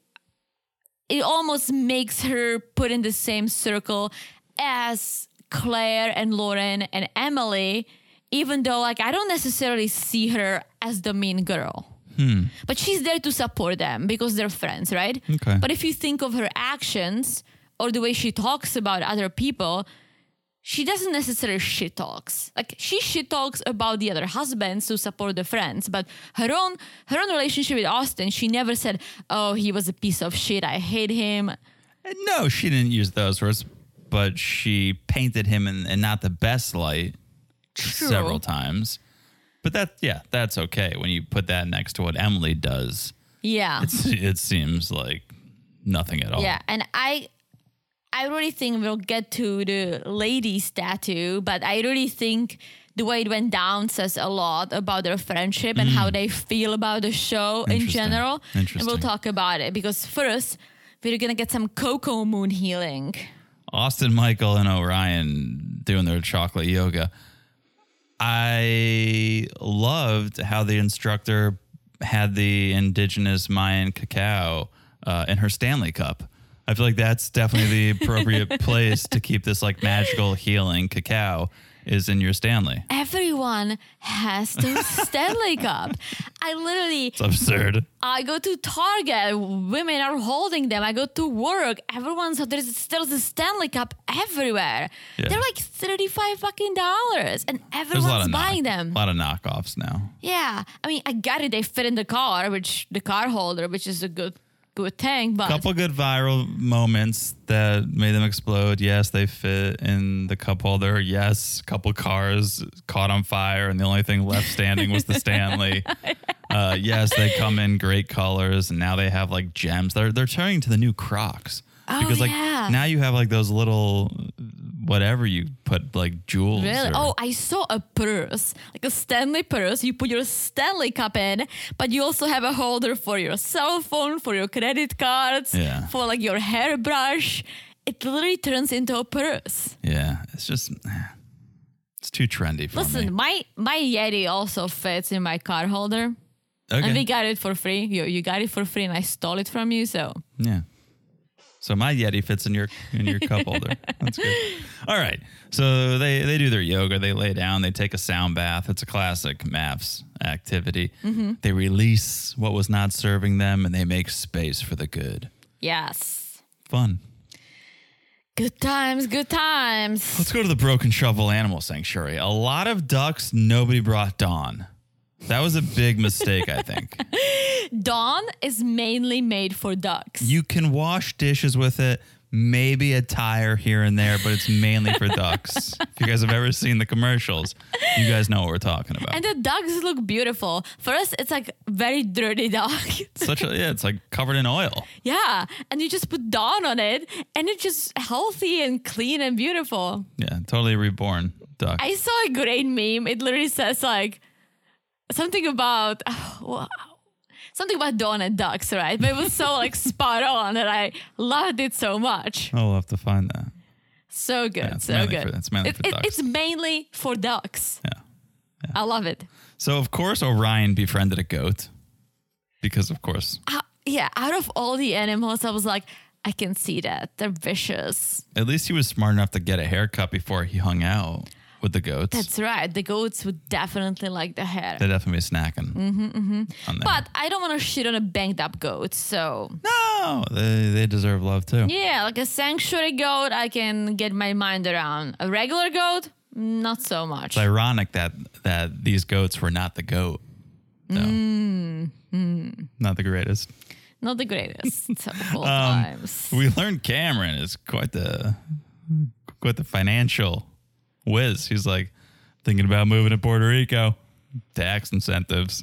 it almost makes her put in the same circle as Claire and Lauren and Emily, even though like I don't necessarily see her as the mean girl. Hmm. But she's there to support them because they're friends, right? Okay. But if you think of her actions or the way she talks about other people, she doesn't necessarily shit talks. Like she shit talks about the other husbands to support the friends, but her own her own relationship with Austin, she never said, "Oh, he was a piece of shit. I hate him." No, she didn't use those words, but she painted him in, in not the best light True. several times. But that, yeah, that's okay. When you put that next to what Emily does, Yeah. it's, it seems like nothing at all. Yeah, and I I really think we'll get to the ladies tattoo, but I really think the way it went down says a lot about their friendship and how they feel about the show in Interesting. general. And Interesting. we'll talk about it because first we're gonna get some cocoa moon healing. Austin, Michael, and Orion doing their chocolate yoga. I loved how the instructor had the indigenous Mayan cacao uh, in her Stanley cup. I feel like that's definitely the appropriate place to keep this like magical healing cacao is in your Stanley. Everyone has the Stanley Cup. I literally It's absurd. I go to Target, women are holding them. I go to work, everyone's there's still the Stanley Cup everywhere. Yeah. They're like thirty-five fucking dollars, and There's a lot everyone's of buying knock- them. A lot of knockoffs now. Yeah, I mean, I get it. They fit in the car, which the car holder, which is a good good thing. But Couple good viral moments that made them explode. Yes, they fit in the cup holder. Yes, couple cars caught on fire, and the only thing left standing was the Stanley. Uh, yes, they come in great colors, and now they have like gems. They're they're turning to the new Crocs Oh, because like yeah. now you have like those little whatever you put like jewels. Really? or- Oh, I saw a purse, like a Stanley purse. You put your Stanley cup in, but you also have a holder for your cell phone, for your credit cards, Yeah. for like your hairbrush. It literally turns into a purse. yeah, it's just it's too trendy for Listen, me. my my Yeti also fits in my card holder. Okay. And we got it for free. You you got it for free, and I stole it from you. So Yeah. So my Yeti fits in your in your cup holder. That's good. All right. So they they do their yoga. They lay down. They take a sound bath. It's a classic MAFS activity. Mm-hmm. They release what was not serving them, and they make space for the good. yes, Fun. good times, good times. Let's go to the Broken Shovel Animal Sanctuary. A lot of ducks. Nobody brought Dawn. That was a big mistake, I think. Dawn is mainly made for ducks. You can wash dishes with it, maybe a tire here and there, but it's mainly for ducks. If you guys have ever seen the commercials, you guys know what we're talking about. And the ducks look beautiful. First, it's like very dirty dog. Such a yeah, it's like covered in oil. yeah, and you just put Dawn on it, and it's just healthy and clean and beautiful. Yeah, totally reborn duck. I saw a great meme. It literally says like something about wow, something about Dawn and ducks, right? But it was so like spot on that I loved it so much. I'll have to find that. So good, Yeah, it's so mainly good. for- it's mainly It- for it- ducks. It's mainly for ducks. Yeah. I love it. So of course Orion befriended a goat because of course Uh, yeah, out of all the animals, I was like, I can see that. They're vicious. at least he was smart enough to get a haircut before he hung out with the goats. That's right. The goats would definitely like the hair. They'd definitely be snacking. Mm-hmm, mm-hmm. On that. But I don't want to shit on a banged up goat. So, no, they they deserve love too. yeah, like a sanctuary goat, I can get my mind around. A regular goat, not so much. It's ironic that that these goats were not the goat. So, Mm, not the greatest. Not the greatest of all Um, times. We learned Cameron is quite the quite the financial whiz. He's like thinking about moving to Puerto Rico. Tax incentives.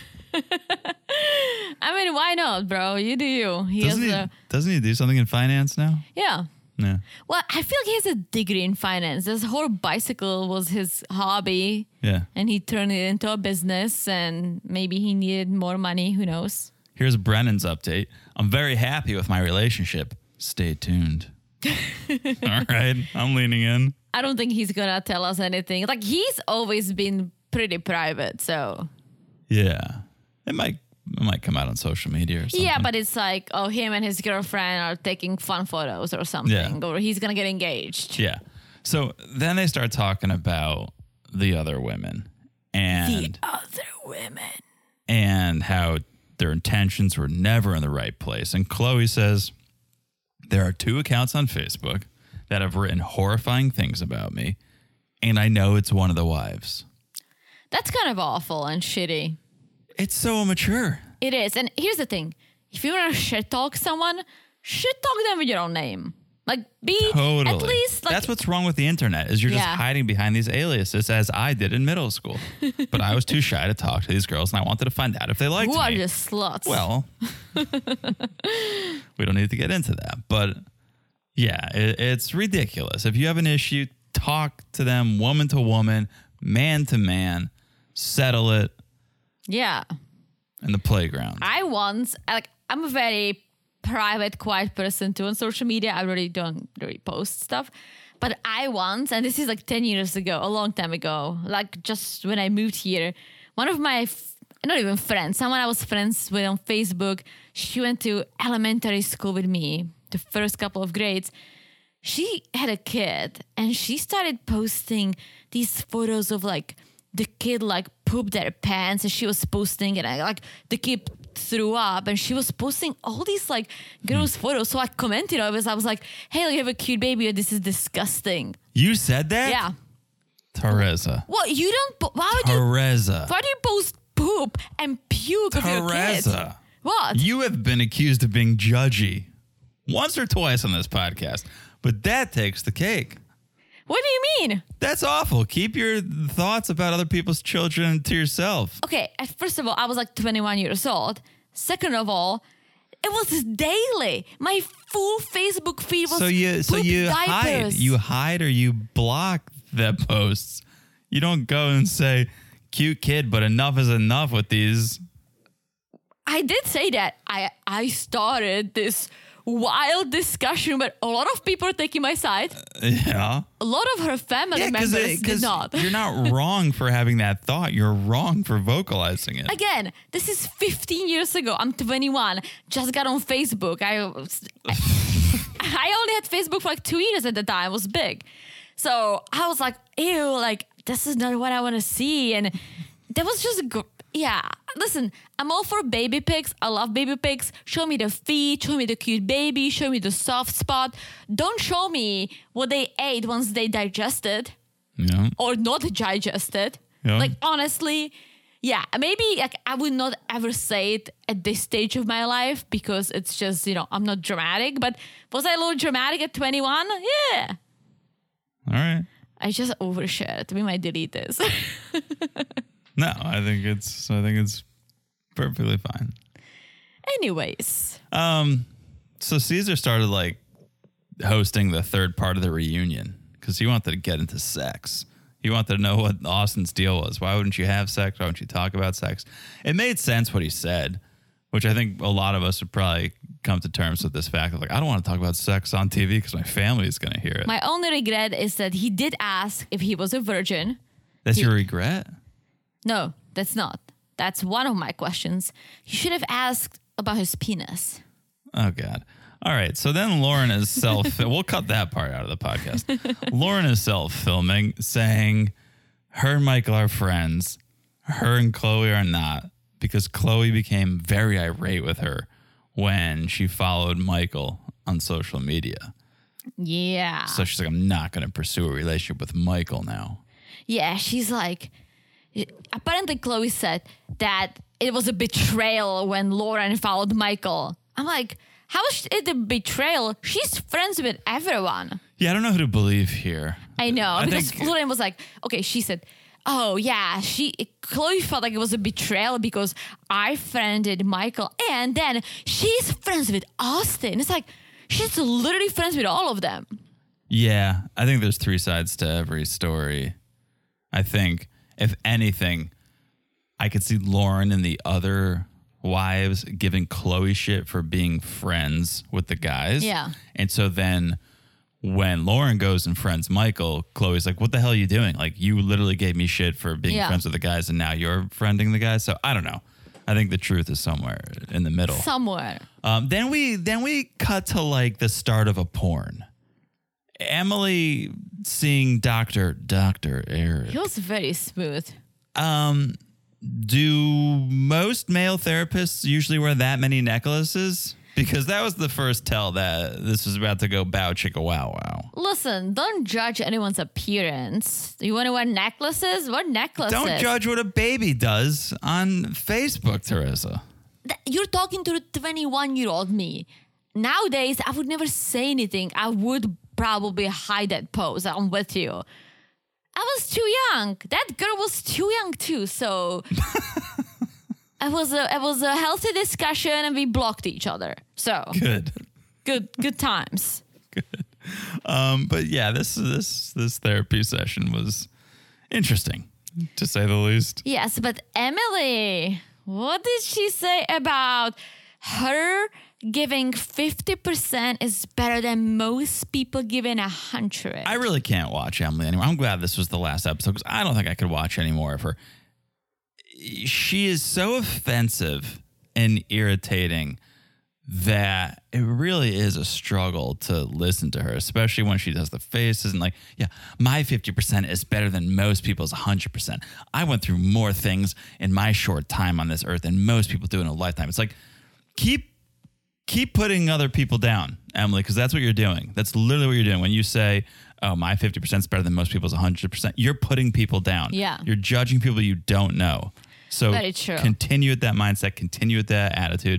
I mean, why not, bro? You do you. He Doesn't has he, a, doesn't he do something in finance now? yeah. Yeah. Well, I feel like he has a degree in finance. This whole bicycle was his hobby. Yeah. And he turned it into a business, and maybe he needed more money. Who knows? Here's Brennan's update. I'm very happy with my relationship. Stay tuned. All right. I'm leaning in. I don't think he's gonna tell us anything. Like, he's always been pretty private, so Yeah. It might it might come out on social media or something. yeah. But it's like, oh, him and his girlfriend are taking fun photos or something, Yeah. or he's gonna get engaged. Yeah. So then they start talking about the other women and Other women. and how their intentions were never in the right place. And Chloe says, there are two accounts on Facebook that have written horrifying things about me, and I know it's one of the wives. That's kind of awful and shitty. It's so immature. It is. And here's the thing: if you want to shit talk someone, shit talk them with your own name. Like, be Totally. at least like. That's what's wrong with the internet is you're Yeah. just hiding behind these aliases as I did in middle school. But I was too shy to talk to these girls and I wanted to find out if they liked who are me. just sluts? Well, we don't need to get into that. But yeah, it, it's ridiculous. If you have an issue, talk to them woman to woman, man to man, settle it yeah. in the playground. I once like I'm a very private, quiet person too on social media. I really don't really post stuff. But I once, and this is like ten years ago, a long time ago, like just when I moved here, one of my, f- not even friends, someone I was friends with on Facebook, she went to elementary school with me, the first couple of grades. She had a kid and she started posting these photos of like the kid like pooped their pants and she was posting it and like the kid threw up and she was posting all these like gross photos. So I commented on it. I was like, hey, you have a cute baby. This is disgusting. You said that? Yeah. Teresa. What? You don't, po- why would you, Teresa. why do you post poop and puke of your kid? Teresa. What? You have been accused of being judgy once or twice on this podcast, but that takes the cake. What do you mean? That's awful. Keep your thoughts about other people's children to yourself. Okay, at first of all, I was like twenty-one years old. Second of all, it was daily. My full Facebook feed was So you, so poop you hide, diapers. you hide or you block the posts. You don't go and say, "Cute kid, but enough is enough with these." I did say that. I I started this wild discussion, but a lot of people are taking my side. Yeah. A lot of her family Yeah, because members did not. you're not wrong for having that thought. You're wrong for vocalizing it. Again, this is fifteen years ago. I'm twenty-one. Just got on Facebook. I was, I, I only had Facebook for like two years at the time. It was big. So I was like, ew, like, this is not what I want to see. And that was just, gr- yeah. Listen, I'm all for baby pics. I love baby pics. Show me the feet. Show me the cute baby. Show me the soft spot. Don't show me what they ate once they digested. Yeah. Or not digested. Yeah. Like, honestly, yeah, maybe like I would not ever say it at this stage of my life because it's just, you know, I'm not dramatic. But was I a little dramatic at twenty-one? Yeah. All right. I just overshared. We might delete this. No, I think it's I think it's perfectly fine. Anyways. Um, so Caesar started like hosting the third part of the reunion because he wanted to get into sex. He wanted to know what Austin's deal was. Why wouldn't you have sex? Why wouldn't you talk about sex? It made sense what he said, which I think a lot of us would probably come to terms with this fact of like, I don't want to talk about sex on T V because my family is going to hear it. My only regret is that he did ask if he was a virgin. That's he- your regret? No, that's not. That's one of my questions. He should have asked about his penis. Oh, God. All right. So then Lauren is self. We'll cut that part out of the podcast. Lauren is self filming, saying her and Michael are friends. Her and Chloe are not, because Chloe became very irate with her when she followed Michael on social media. Yeah. So she's like, I'm not going to pursue a relationship with Michael now. Yeah, she's like, apparently Chloe said that it was a betrayal when Lauren followed Michael. I'm like, how is it a betrayal? She's friends with everyone. Yeah, I don't know who to believe here. I know, I because think- Lauren was like, okay, she said, oh yeah, she Chloe felt like it was a betrayal because I friended Michael and then she's friends with Austin. It's like, she's literally friends with all of them. Yeah, I think there's three sides to every story. I think, if anything, I could see Lauren and the other wives giving Chloe shit for being friends with the guys. Yeah. And so then when Lauren goes and friends Michael, Chloe's like, what the hell are you doing? Like, you literally gave me shit for being Yeah. friends with the guys and now you're friending the guys. So I don't know. I think the truth is somewhere in the middle. Somewhere. Um, then we then we cut to like the start of a porn. Emily seeing Doctor Doctor Eric. He was very smooth. Um, do most male therapists usually wear that many necklaces? Because that was the first tell that this was about to go bow chicka wow wow. Listen, don't judge anyone's appearance. You want to wear necklaces? What necklaces? Don't judge what a baby does on Facebook, Teresa. Th- You're talking to the twenty-one-year-old me. Nowadays, I would never say anything. I would probably hide that pose. I'm with you. I was too young. That girl was too young too. So it was a it was a healthy discussion, and we blocked each other. So Good. good good times. Um, but yeah, this this this therapy session was interesting, to say the least. Yes, but Emily, what did she say about her giving fifty percent is better than most people giving one hundred? I really can't watch Emily anymore. I'm glad this was the last episode because I don't think I could watch any more of her. She is so offensive and irritating that it really is a struggle to listen to her, especially when she does the faces and like, yeah, my fifty percent is better than most people's one hundred percent. I went through more things in my short time on this earth than most people do in a lifetime. It's like, keep keep putting other people down, Emily, because that's what you're doing. That's literally what you're doing. When you say, oh, my fifty percent is better than most people's one hundred percent, you're putting people down. Yeah. You're judging people you don't know. So Very true. continue with that mindset, continue with that attitude,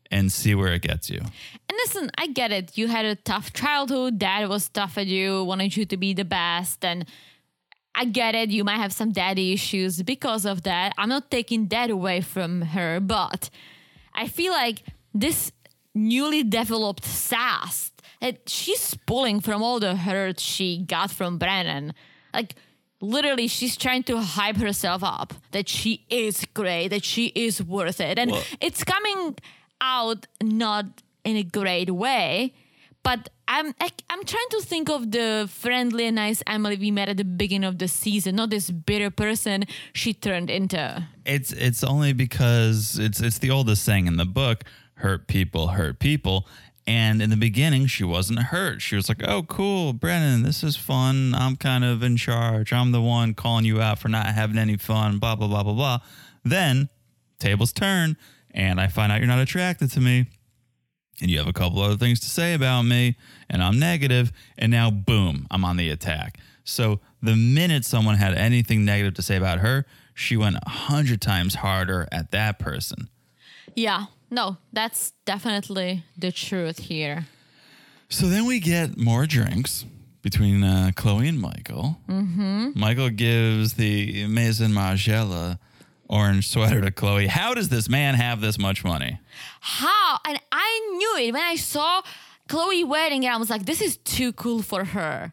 and see where it gets you. And listen, I get it. You had a tough childhood. Dad was tough at you, wanted you to be the best. And I get it. You might have some daddy issues because of that. I'm not taking that away from her, but I feel like this newly developed sass that she's pulling from all the hurt she got from Brennan. Like, literally, she's trying to hype herself up that she is great, that she is worth it. And well, it's coming out not in a great way, but I'm I, I'm trying to think of the friendly and nice Emily we met at the beginning of the season, not this bitter person she turned into. It's it's only because it's it's the oldest saying in the book, hurt people hurt people. And in the beginning, she wasn't hurt. She was like, oh, cool, Brennan, this is fun. I'm kind of in charge. I'm the one calling you out for not having any fun, blah, blah, blah, blah, blah. Then tables turn, and I find out you're not attracted to me. And you have a couple other things to say about me, and I'm negative. And now, boom, I'm on the attack. So the minute someone had anything negative to say about her, she went a hundred times harder at that person. Yeah. No, that's definitely the truth here. So then we get more drinks between uh, Chloe and Michael. Mm-hmm. Michael gives the Maison Margiela orange sweater to Chloe. How does this man have this much money? How? And I knew it. When I saw Chloe wearing it, I was like, this is too cool for her.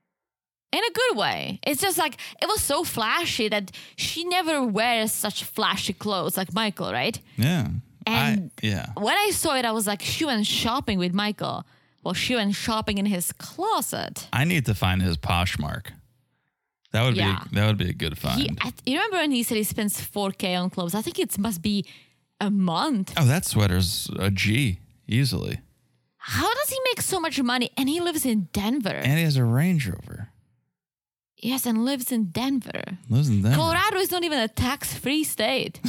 In a good way. It's just like, it was so flashy that she never wears such flashy clothes like Michael, right? Yeah. And I, yeah. when I saw it, I was like, she went shopping with Michael. Well, she went shopping in his closet. I need to find his Poshmark. That would Yeah. be that would be a good find. He, I, you remember when he said he spends four K on clothes? I think it must be a month. Oh, that sweater's a G easily. How does he make so much money? And he lives in Denver. And he has a Range Rover. Yes, and lives in Denver. Lives in Denver. Colorado is not even a tax-free state.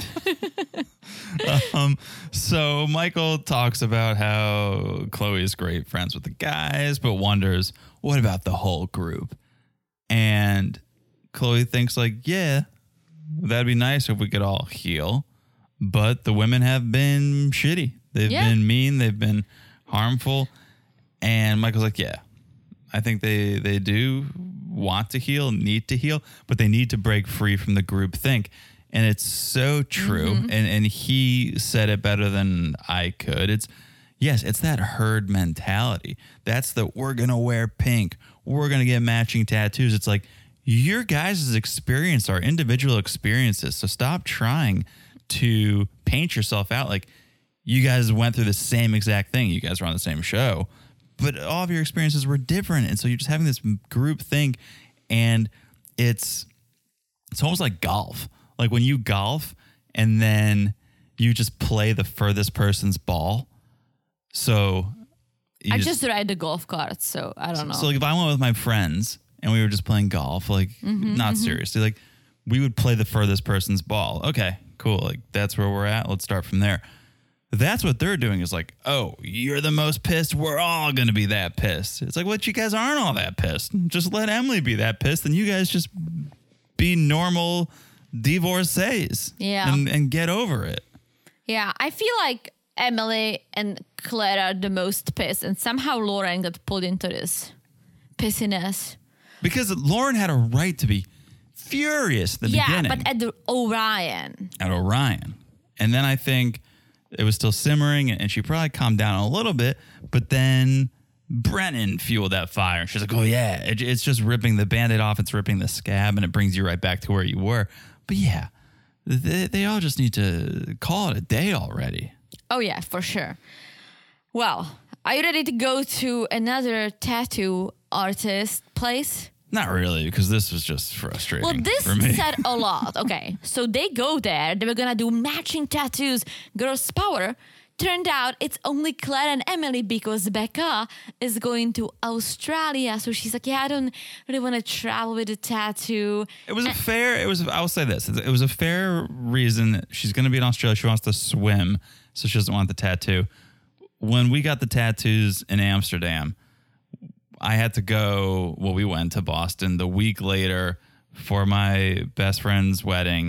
um, so Michael talks about how Chloe is great friends with the guys, but wonders, what about the whole group? And Chloe thinks like, yeah, that'd be nice if we could all heal. But the women have been shitty. They've Yeah. been mean. They've been harmful. And Michael's like, yeah, I think they, they do want to heal, need to heal, but they need to break free from the group think. And it's so true. Mm-hmm. And and he said it better than I could. It's yes, it's that herd mentality. That's the we're gonna wear pink, we're gonna get matching tattoos. It's like your guys' experience are individual experiences. So stop trying to paint yourself out like you guys went through the same exact thing. You guys were on the same show, but all of your experiences were different. And so you're just having this group think, and it's it's almost like golf. Like when you golf and then you just play the furthest person's ball. So you I just ride the golf cart, so I don't know. So like if I went with my friends and we were just playing golf, like Mm-hmm, not seriously, like we would play the furthest person's ball. Okay, cool. Like that's where we're at. Let's start from there. That's what they're doing is like, oh, you're the most pissed. We're all going to be that pissed. It's like, what? You guys aren't all that pissed. Just let Emily be that pissed. And you guys just be normal divorcees. Yeah. And, and get over it. Yeah, I feel like Emily and Claire are the most pissed, and somehow Lauren got pulled into this pissiness. Because Lauren had a right to be furious at the Yeah, beginning. but at the Orion. At Orion. And then I think it was still simmering and she probably calmed down a little bit, but then Brennan fueled that fire. She's like, oh yeah, it, it's just ripping the Band-Aid off. It's ripping the scab and it brings you right back to where you were. But yeah, they, they all just need to call it a day already. Oh yeah, for sure. Well, are you ready to go to another tattoo artist place? Not really, because this was just frustrating Well, this for me. said a lot. Okay, so they go there. They were going to do matching tattoos. Girls power. Turned out it's only Claire and Emily because Becca is going to Australia. So she's like, yeah, I don't really want to travel with a tattoo. It was a fair, it was, I'll say this, it was a fair reason. She's going to be in Australia. She wants to swim, so she doesn't want the tattoo. When we got the tattoos in Amsterdam, I had to go, well, we went to Boston the week later for my best friend's wedding.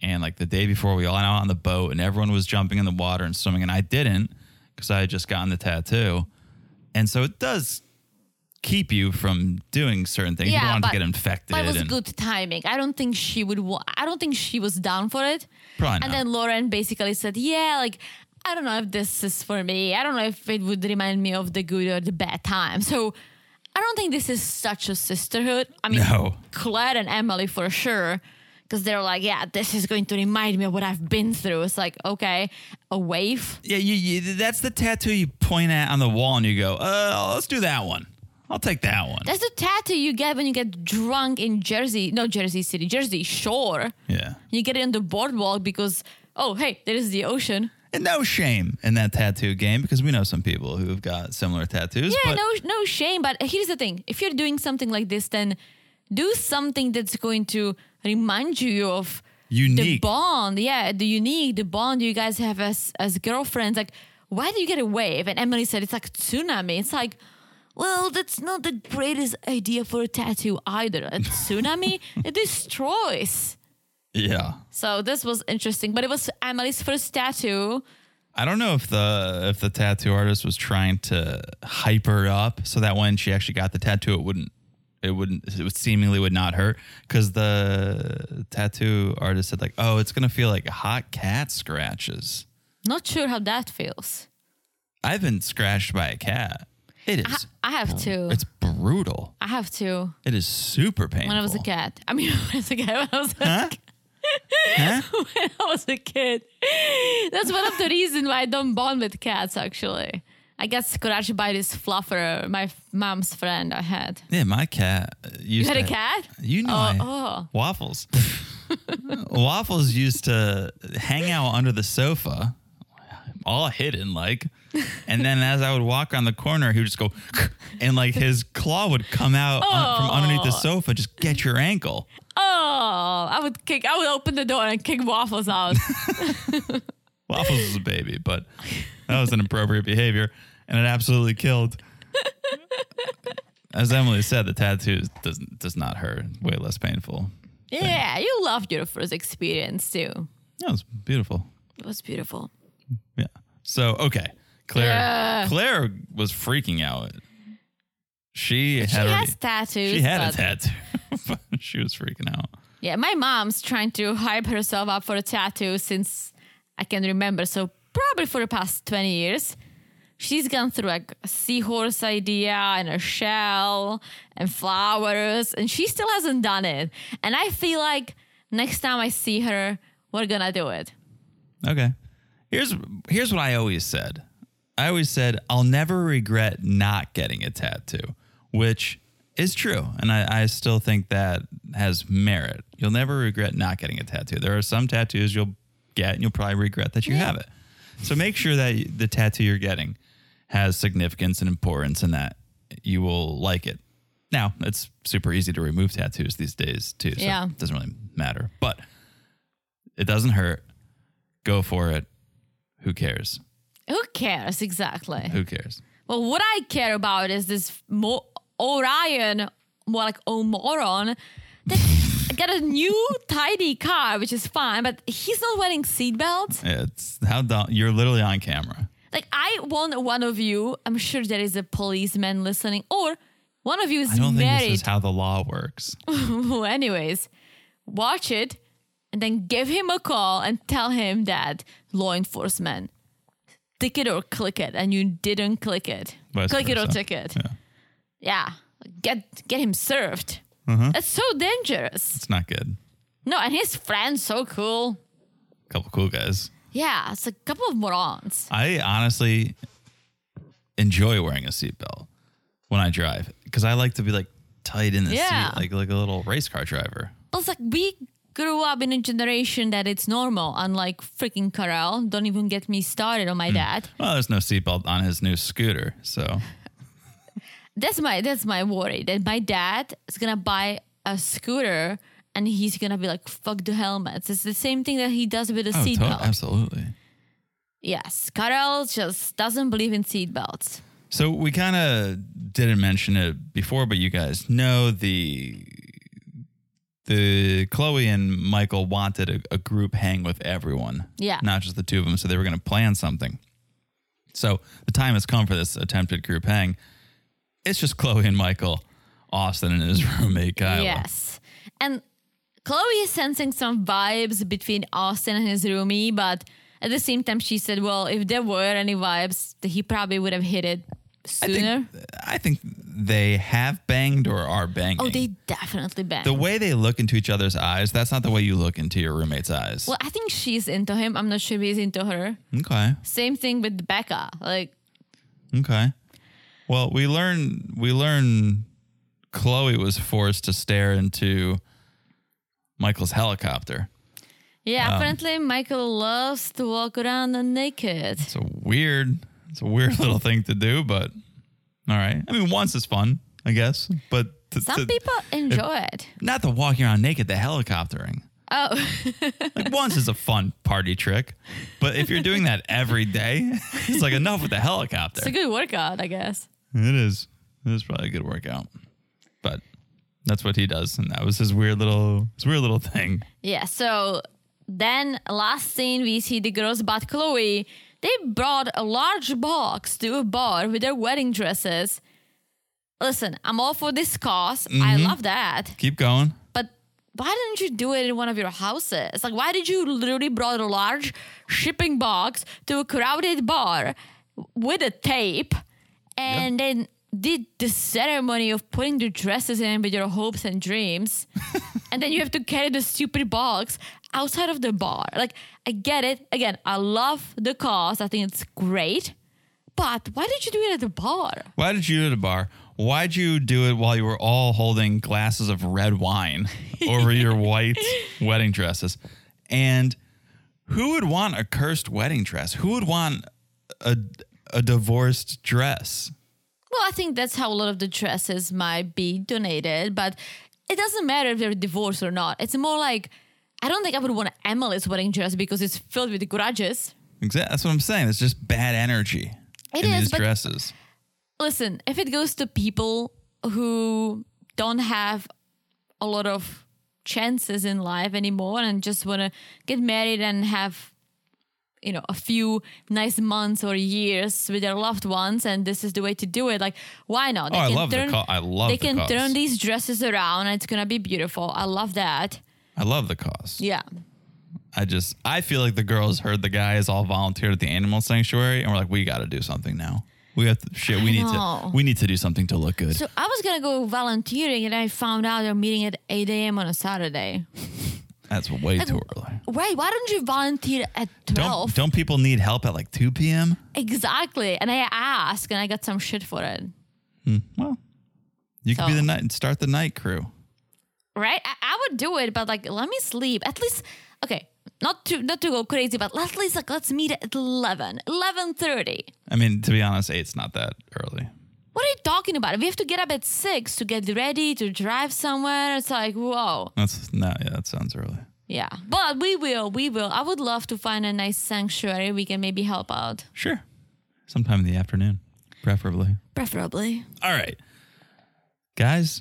And like the day before, we all went out on the boat and everyone was jumping in the water and swimming. And I didn't because I had just gotten the tattoo. And so it does keep you from doing certain things. Yeah, you don't want but, to get infected. But it was and good timing. I don't think she would. Wa- I don't think she was down for it. Probably and not. then Lauren basically said, "Yeah, like I don't know if this is for me. I don't know if it would remind me of the good or the bad time." So I don't think this is such a sisterhood. I mean, No. Claire and Emily for sure, because they're like, "Yeah, this is going to remind me of what I've been through." It's like, okay, a wave. Yeah, you, you, that's the tattoo you point at on the wall and you go, uh, let's do that one. I'll take that one. That's the tattoo you get when you get drunk in Jersey, no Jersey City, Jersey Shore. Yeah. You get it on the boardwalk because, oh, hey, there is the ocean. And no shame in that tattoo game because we know some people who've got similar tattoos. Yeah, but no, no shame. But here's the thing: if you're doing something like this, then do something that's going to remind you of Unique. the bond. Yeah, the unique, the bond you guys have as as girlfriends. Like, why do you get a wave? And Emily said it's like tsunami. It's like, well, that's not the greatest idea for a tattoo either. A tsunami, it destroys. Yeah. So this was interesting, but it was Emily's first tattoo. I don't know if the if the tattoo artist was trying to hype her up so that when she actually got the tattoo, it wouldn't it wouldn't it would seemingly would not hurt, because the tattoo artist said like, oh, it's gonna feel like hot cat scratches. Not sure how that feels. I've been scratched by a cat. It I, is. I have to. It's brutal. I have to. It is super painful. When I was a cat. I mean, when I was a kid. When I was a, Huh? Huh? when I was a kid. That's one of the reasons why I don't bond with cats, actually. I got scratched by this fluffer, my f- mom's friend I had. Yeah, my cat used You had to a cat? You know, Oh, I- oh. Waffles. Waffles used to hang out under the sofa, all hidden, like. And then as I would walk on the corner, he would just go, and like his claw would come out un- from underneath the sofa, just get your ankle. Oh, I would kick, I would open the door and kick Waffles out. Waffles was a baby, but that was inappropriate behavior, and it absolutely killed. As Emily said, the tattoo doesn't does not hurt. Way less painful. Yeah, you loved your first experience too. Yeah, it was beautiful. It was beautiful. Yeah. So okay, Claire. Yeah. Claire was freaking out. She She had has already, tattoos. she had a but- tattoo, but she was freaking out. Yeah, my mom's trying to hype herself up for a tattoo since I can remember. So probably for the past twenty years. She's gone through like a seahorse idea and a shell and flowers, and she still hasn't done it. And I feel like next time I see her, we're gonna do it. Okay. Here's here's what I always said. I always said I'll never regret not getting a tattoo, which is true. And I, I still think that has merit. You'll never regret not getting a tattoo. There are some tattoos you'll get and you'll probably regret that you Yeah. have it. So make sure that the tattoo you're getting has significance and importance and that you will like it. Now, it's super easy to remove tattoos these days too. So Yeah. it doesn't really matter. But it doesn't hurt. Go for it. Who cares? Who cares exactly? Who cares? Well, what I care about is this Mo- Orion, more like O'Moron, that got a new tiny car, which is fine, but he's not wearing seatbelts. It's how dumb. You're literally on camera. Like, I want one of you, I'm sure there is a policeman listening, or one of you is I don't think married. this is how the law works. Anyways, watch it and then give him a call and tell him that law enforcement, tick it or click it, and you didn't click it. Vice click it or versa. tick it. Yeah. Yeah. Get get him served. Uh-huh. That's so dangerous. It's not good. No, and his friend's so cool. Couple cool guys. Yeah, it's a couple of morons. I honestly enjoy wearing a seatbelt when I drive because I like to be like tight in the Yeah. seat, like like a little race car driver. But it's like we grew up in a generation that it's normal, unlike freaking Carell. Don't even get me started on my dad. Well, there's no seatbelt on his new scooter, so That's my that's my worry that my dad is gonna buy a scooter and he's gonna be like, fuck the helmets. It's the same thing that he does with a oh, to- seatbelt. absolutely. Yes, Carell just doesn't believe in seatbelts. So we kind of didn't mention it before, but you guys know the the Chloe and Michael wanted a, a group hang with everyone. Yeah. Not just the two of them. So they were going to plan something. So the time has come for this attempted group hang. It's just Chloe and Michael, Austin and his roommate, Kyla. Yes. And Chloe is sensing some vibes between Austin and his roomie, but at the same time, she said, well, if there were any vibes, he probably would have hit it sooner. I think, I think they have banged or are banging. Oh, they definitely banged. The way they look into each other's eyes, that's not the way you look into your roommate's eyes. Well, I think she's into him. I'm not sure if he's into her. Okay. Same thing with Becca. Like, Okay. Well, we learn we learn Chloe was forced to stare into Michael's helicopter. yeah, Um, apparently Michael loves to walk around naked. It's a weird, it's a weird little thing to do, but all right. I mean, once is fun, I guess, but to, Some to- people enjoy it. not the walking around naked, the helicoptering. Oh, Like once is a fun party trick, but if you're doing that every day, it's like enough with the helicopter. it's a good workout, I guess. It is. It is probably a good workout, but that's what he does, and that was his weird little, his weird little thing. Yeah, so then last scene we see the girls, but Chloe, they brought a large box to a bar with their wedding dresses. Listen, I'm all for this cause. I love that. Keep going. But why didn't you do it in one of your houses? Like, why did you literally brought a large shipping box to a crowded bar with a tape and then did the ceremony of putting the dresses in with your hopes and dreams? And then you have to carry the stupid box outside of the bar. Like, I get it. Again, I love the cause. I think it's great. But why did you do it at the bar? Why did you do it at a bar? Why'd you do it while you were all holding glasses of red wine over your white wedding dresses? And who would want a cursed wedding dress? Who would want a, a divorced dress? Well, I think that's how a lot of the dresses might be donated, but it doesn't matter if they're divorced or not. It's more like, I don't think I would want Emily's wedding dress because it's filled with grudges. Exactly. That's what I'm saying. It's just bad energy It in is, these but- dresses. Listen, if it goes to people who don't have a lot of chances in life anymore and just want to get married and have, you know, a few nice months or years with their loved ones, and this is the way to do it, like, why not? Oh, I love the ca- I love They the can cause. turn these dresses around and it's going to be beautiful. I love that. I love the cause. Yeah. I just, I feel like the girls heard the guys all volunteered at the animal sanctuary and we're like, we got to do something now. We have to, shit, we I need know. to, we need to do something to look good. So I was going to go volunteering and I found out they're meeting at eight a.m. on a Saturday. That's way too early. Wait, why don't you volunteer at twelve? Don't, don't people need help at like two p.m.? Exactly. And I asked and I got some shit for it. Well, you could be So- the night, start the night crew. Right? I, I would do it, but like, let me sleep. At least, okay, not to not to go crazy, but at least like let's meet at eleven, eleven thirty. I mean, to be honest, eight's not that early. What are you talking about? We have to get up at six to get ready to drive somewhere. It's like, whoa. That's no, yeah, that sounds early. Yeah. But we will, we will. I would love to find a nice sanctuary we can maybe help out. Sure. Sometime in the afternoon, preferably. Preferably. All right. Guys,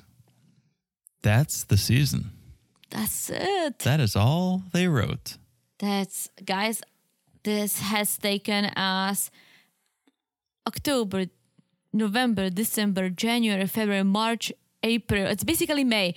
that's the season. That's it. That is all they wrote. That's, guys, this has taken us October, November, December, January, February, March, April. It's basically May.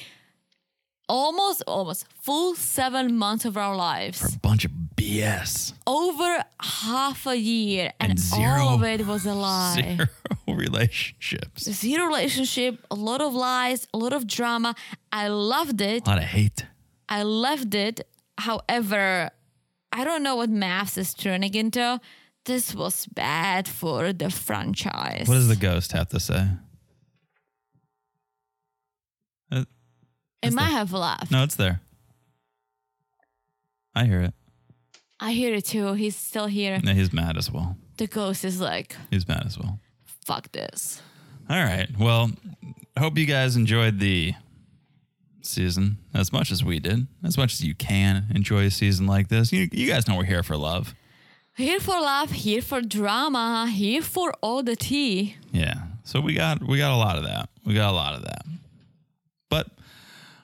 Almost, almost full seven months of our lives. For a bunch of B S. Over half a year. And, And zero- all of it was a lie. Zero relationships. Zero relationship, a lot of lies, a lot of drama. I loved it. A lot of hate. I loved it. However, I don't know what maths is turning into. This was bad for the franchise. What does the ghost have to say? Uh, It might the- have left. no, it's there. I hear it. I hear it too. He's still here. No, he's mad as well. The ghost is like, He's mad as well. fuck this. All right. Well, hope you guys enjoyed the season as much as we did, as much as you can enjoy a season like this. You, you guys know we're here for love. Here for love, here for drama, here for all the tea. Yeah. So we got we got a lot of that. We got a lot of that. But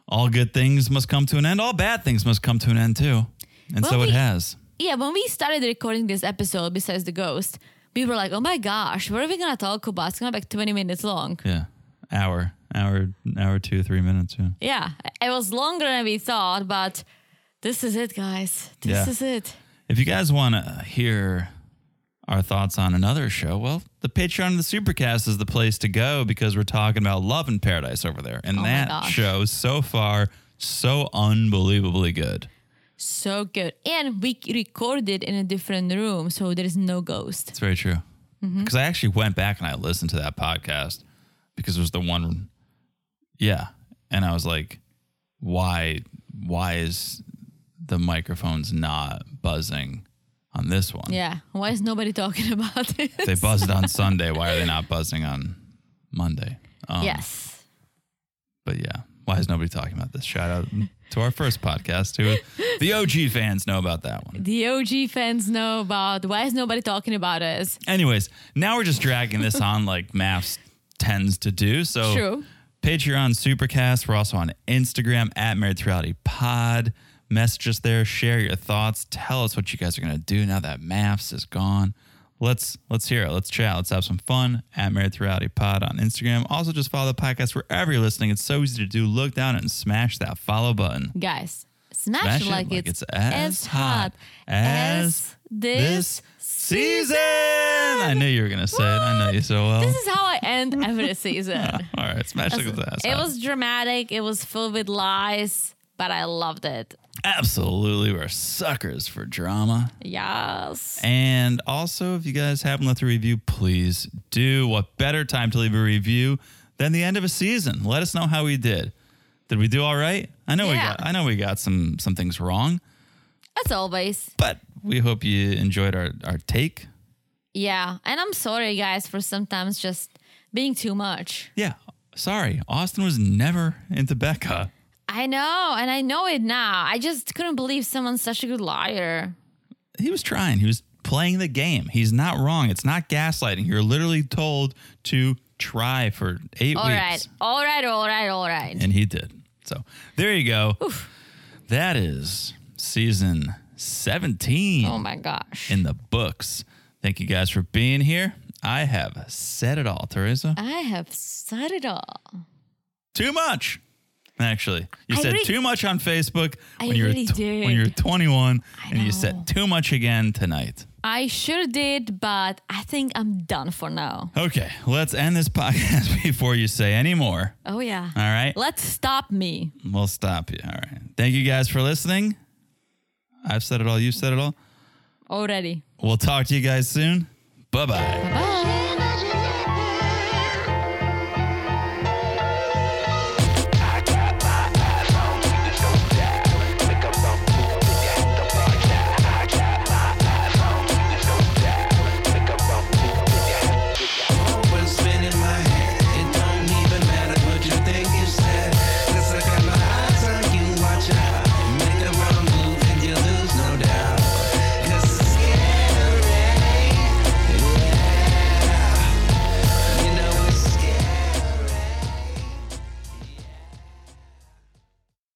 all good things must come to an end. All bad things must come to an end too. And Well, so it we- has. Yeah, when we started recording this episode, besides the ghost, we were like, oh my gosh, what are we going to talk about? It's going to be like twenty minutes long. Yeah. Hour, hour, hour, two, three minutes. Yeah. Yeah, it was longer than we thought, but this is it, guys. This Yeah. is it. If you guys want to hear our thoughts on another show, well, the Patreon and the Supercast is the place to go because we're talking about Love in Paradise over there. And Oh my that gosh. show so far, so unbelievably good. So good. And we recorded in a different room, so there is no ghost. It's very true. Because I actually went back and I listened to that podcast because it was the one, yeah. And I was like, why, why is the microphones not buzzing on this one? Yeah. Why is nobody talking about it? If they buzzed on Sunday, why are they not buzzing on Monday? Um, Yes. But yeah, why is nobody talking about this? Shout out to our first podcast, who the O G fans know about that one. The O G fans know about why is nobody talking about us? Anyways, now we're just dragging this on like Maths tends to do. So True. Patreon, Supercast. We're also on Instagram at Married to Reality Pod. Message us there. Share your thoughts. Tell us what you guys are gonna do now that Maths is gone. Let's let's hear it. Let's chat. Let's have some fun at Married to Reality Pod on Instagram. Also, just follow the podcast wherever you're listening. It's so easy to do. Look down and smash that follow button. Guys, smash, Smash it it like, like it's, it's as hot as this, This season. I knew you were gonna say it. I know you so well. This is how I end every season. All right, smash like it's as It hot. was dramatic. It was filled with lies, but I loved it. Absolutely, we're suckers for drama. Yes. And also, if you guys haven't left a review, please do. What better time to leave a review than the end of a season? Let us know how we did. Did we do all right? I know we Yeah. got. I know we got some some things wrong, As always. but we hope you enjoyed our our take. Yeah. And I'm sorry, guys, for sometimes just being too much. Yeah, sorry, Austin was never into Becca. I know. And I know it now. I just couldn't believe someone's such a good liar. He was trying. He was playing the game. He's not wrong. It's not gaslighting. You're literally told to try for eight All weeks. right. All right. All right. All right. And he did. So there you go. That is season seventeen Oh, my gosh. in the books. Thank you guys for being here. I have said it all, Teresa. I have said it all. Too much. Actually, you I said really- too much on Facebook I when you were really tw- did. when you were twenty-one, I and you know. said too much again tonight. I sure did, but I think I'm done for now. Okay, let's end this podcast before you say any more. Oh, yeah. All right, Let's stop me. we'll stop you. All right. Thank you guys for listening. I've said it all. You said it all. Already. We'll talk to you guys soon. Bye bye. Bye.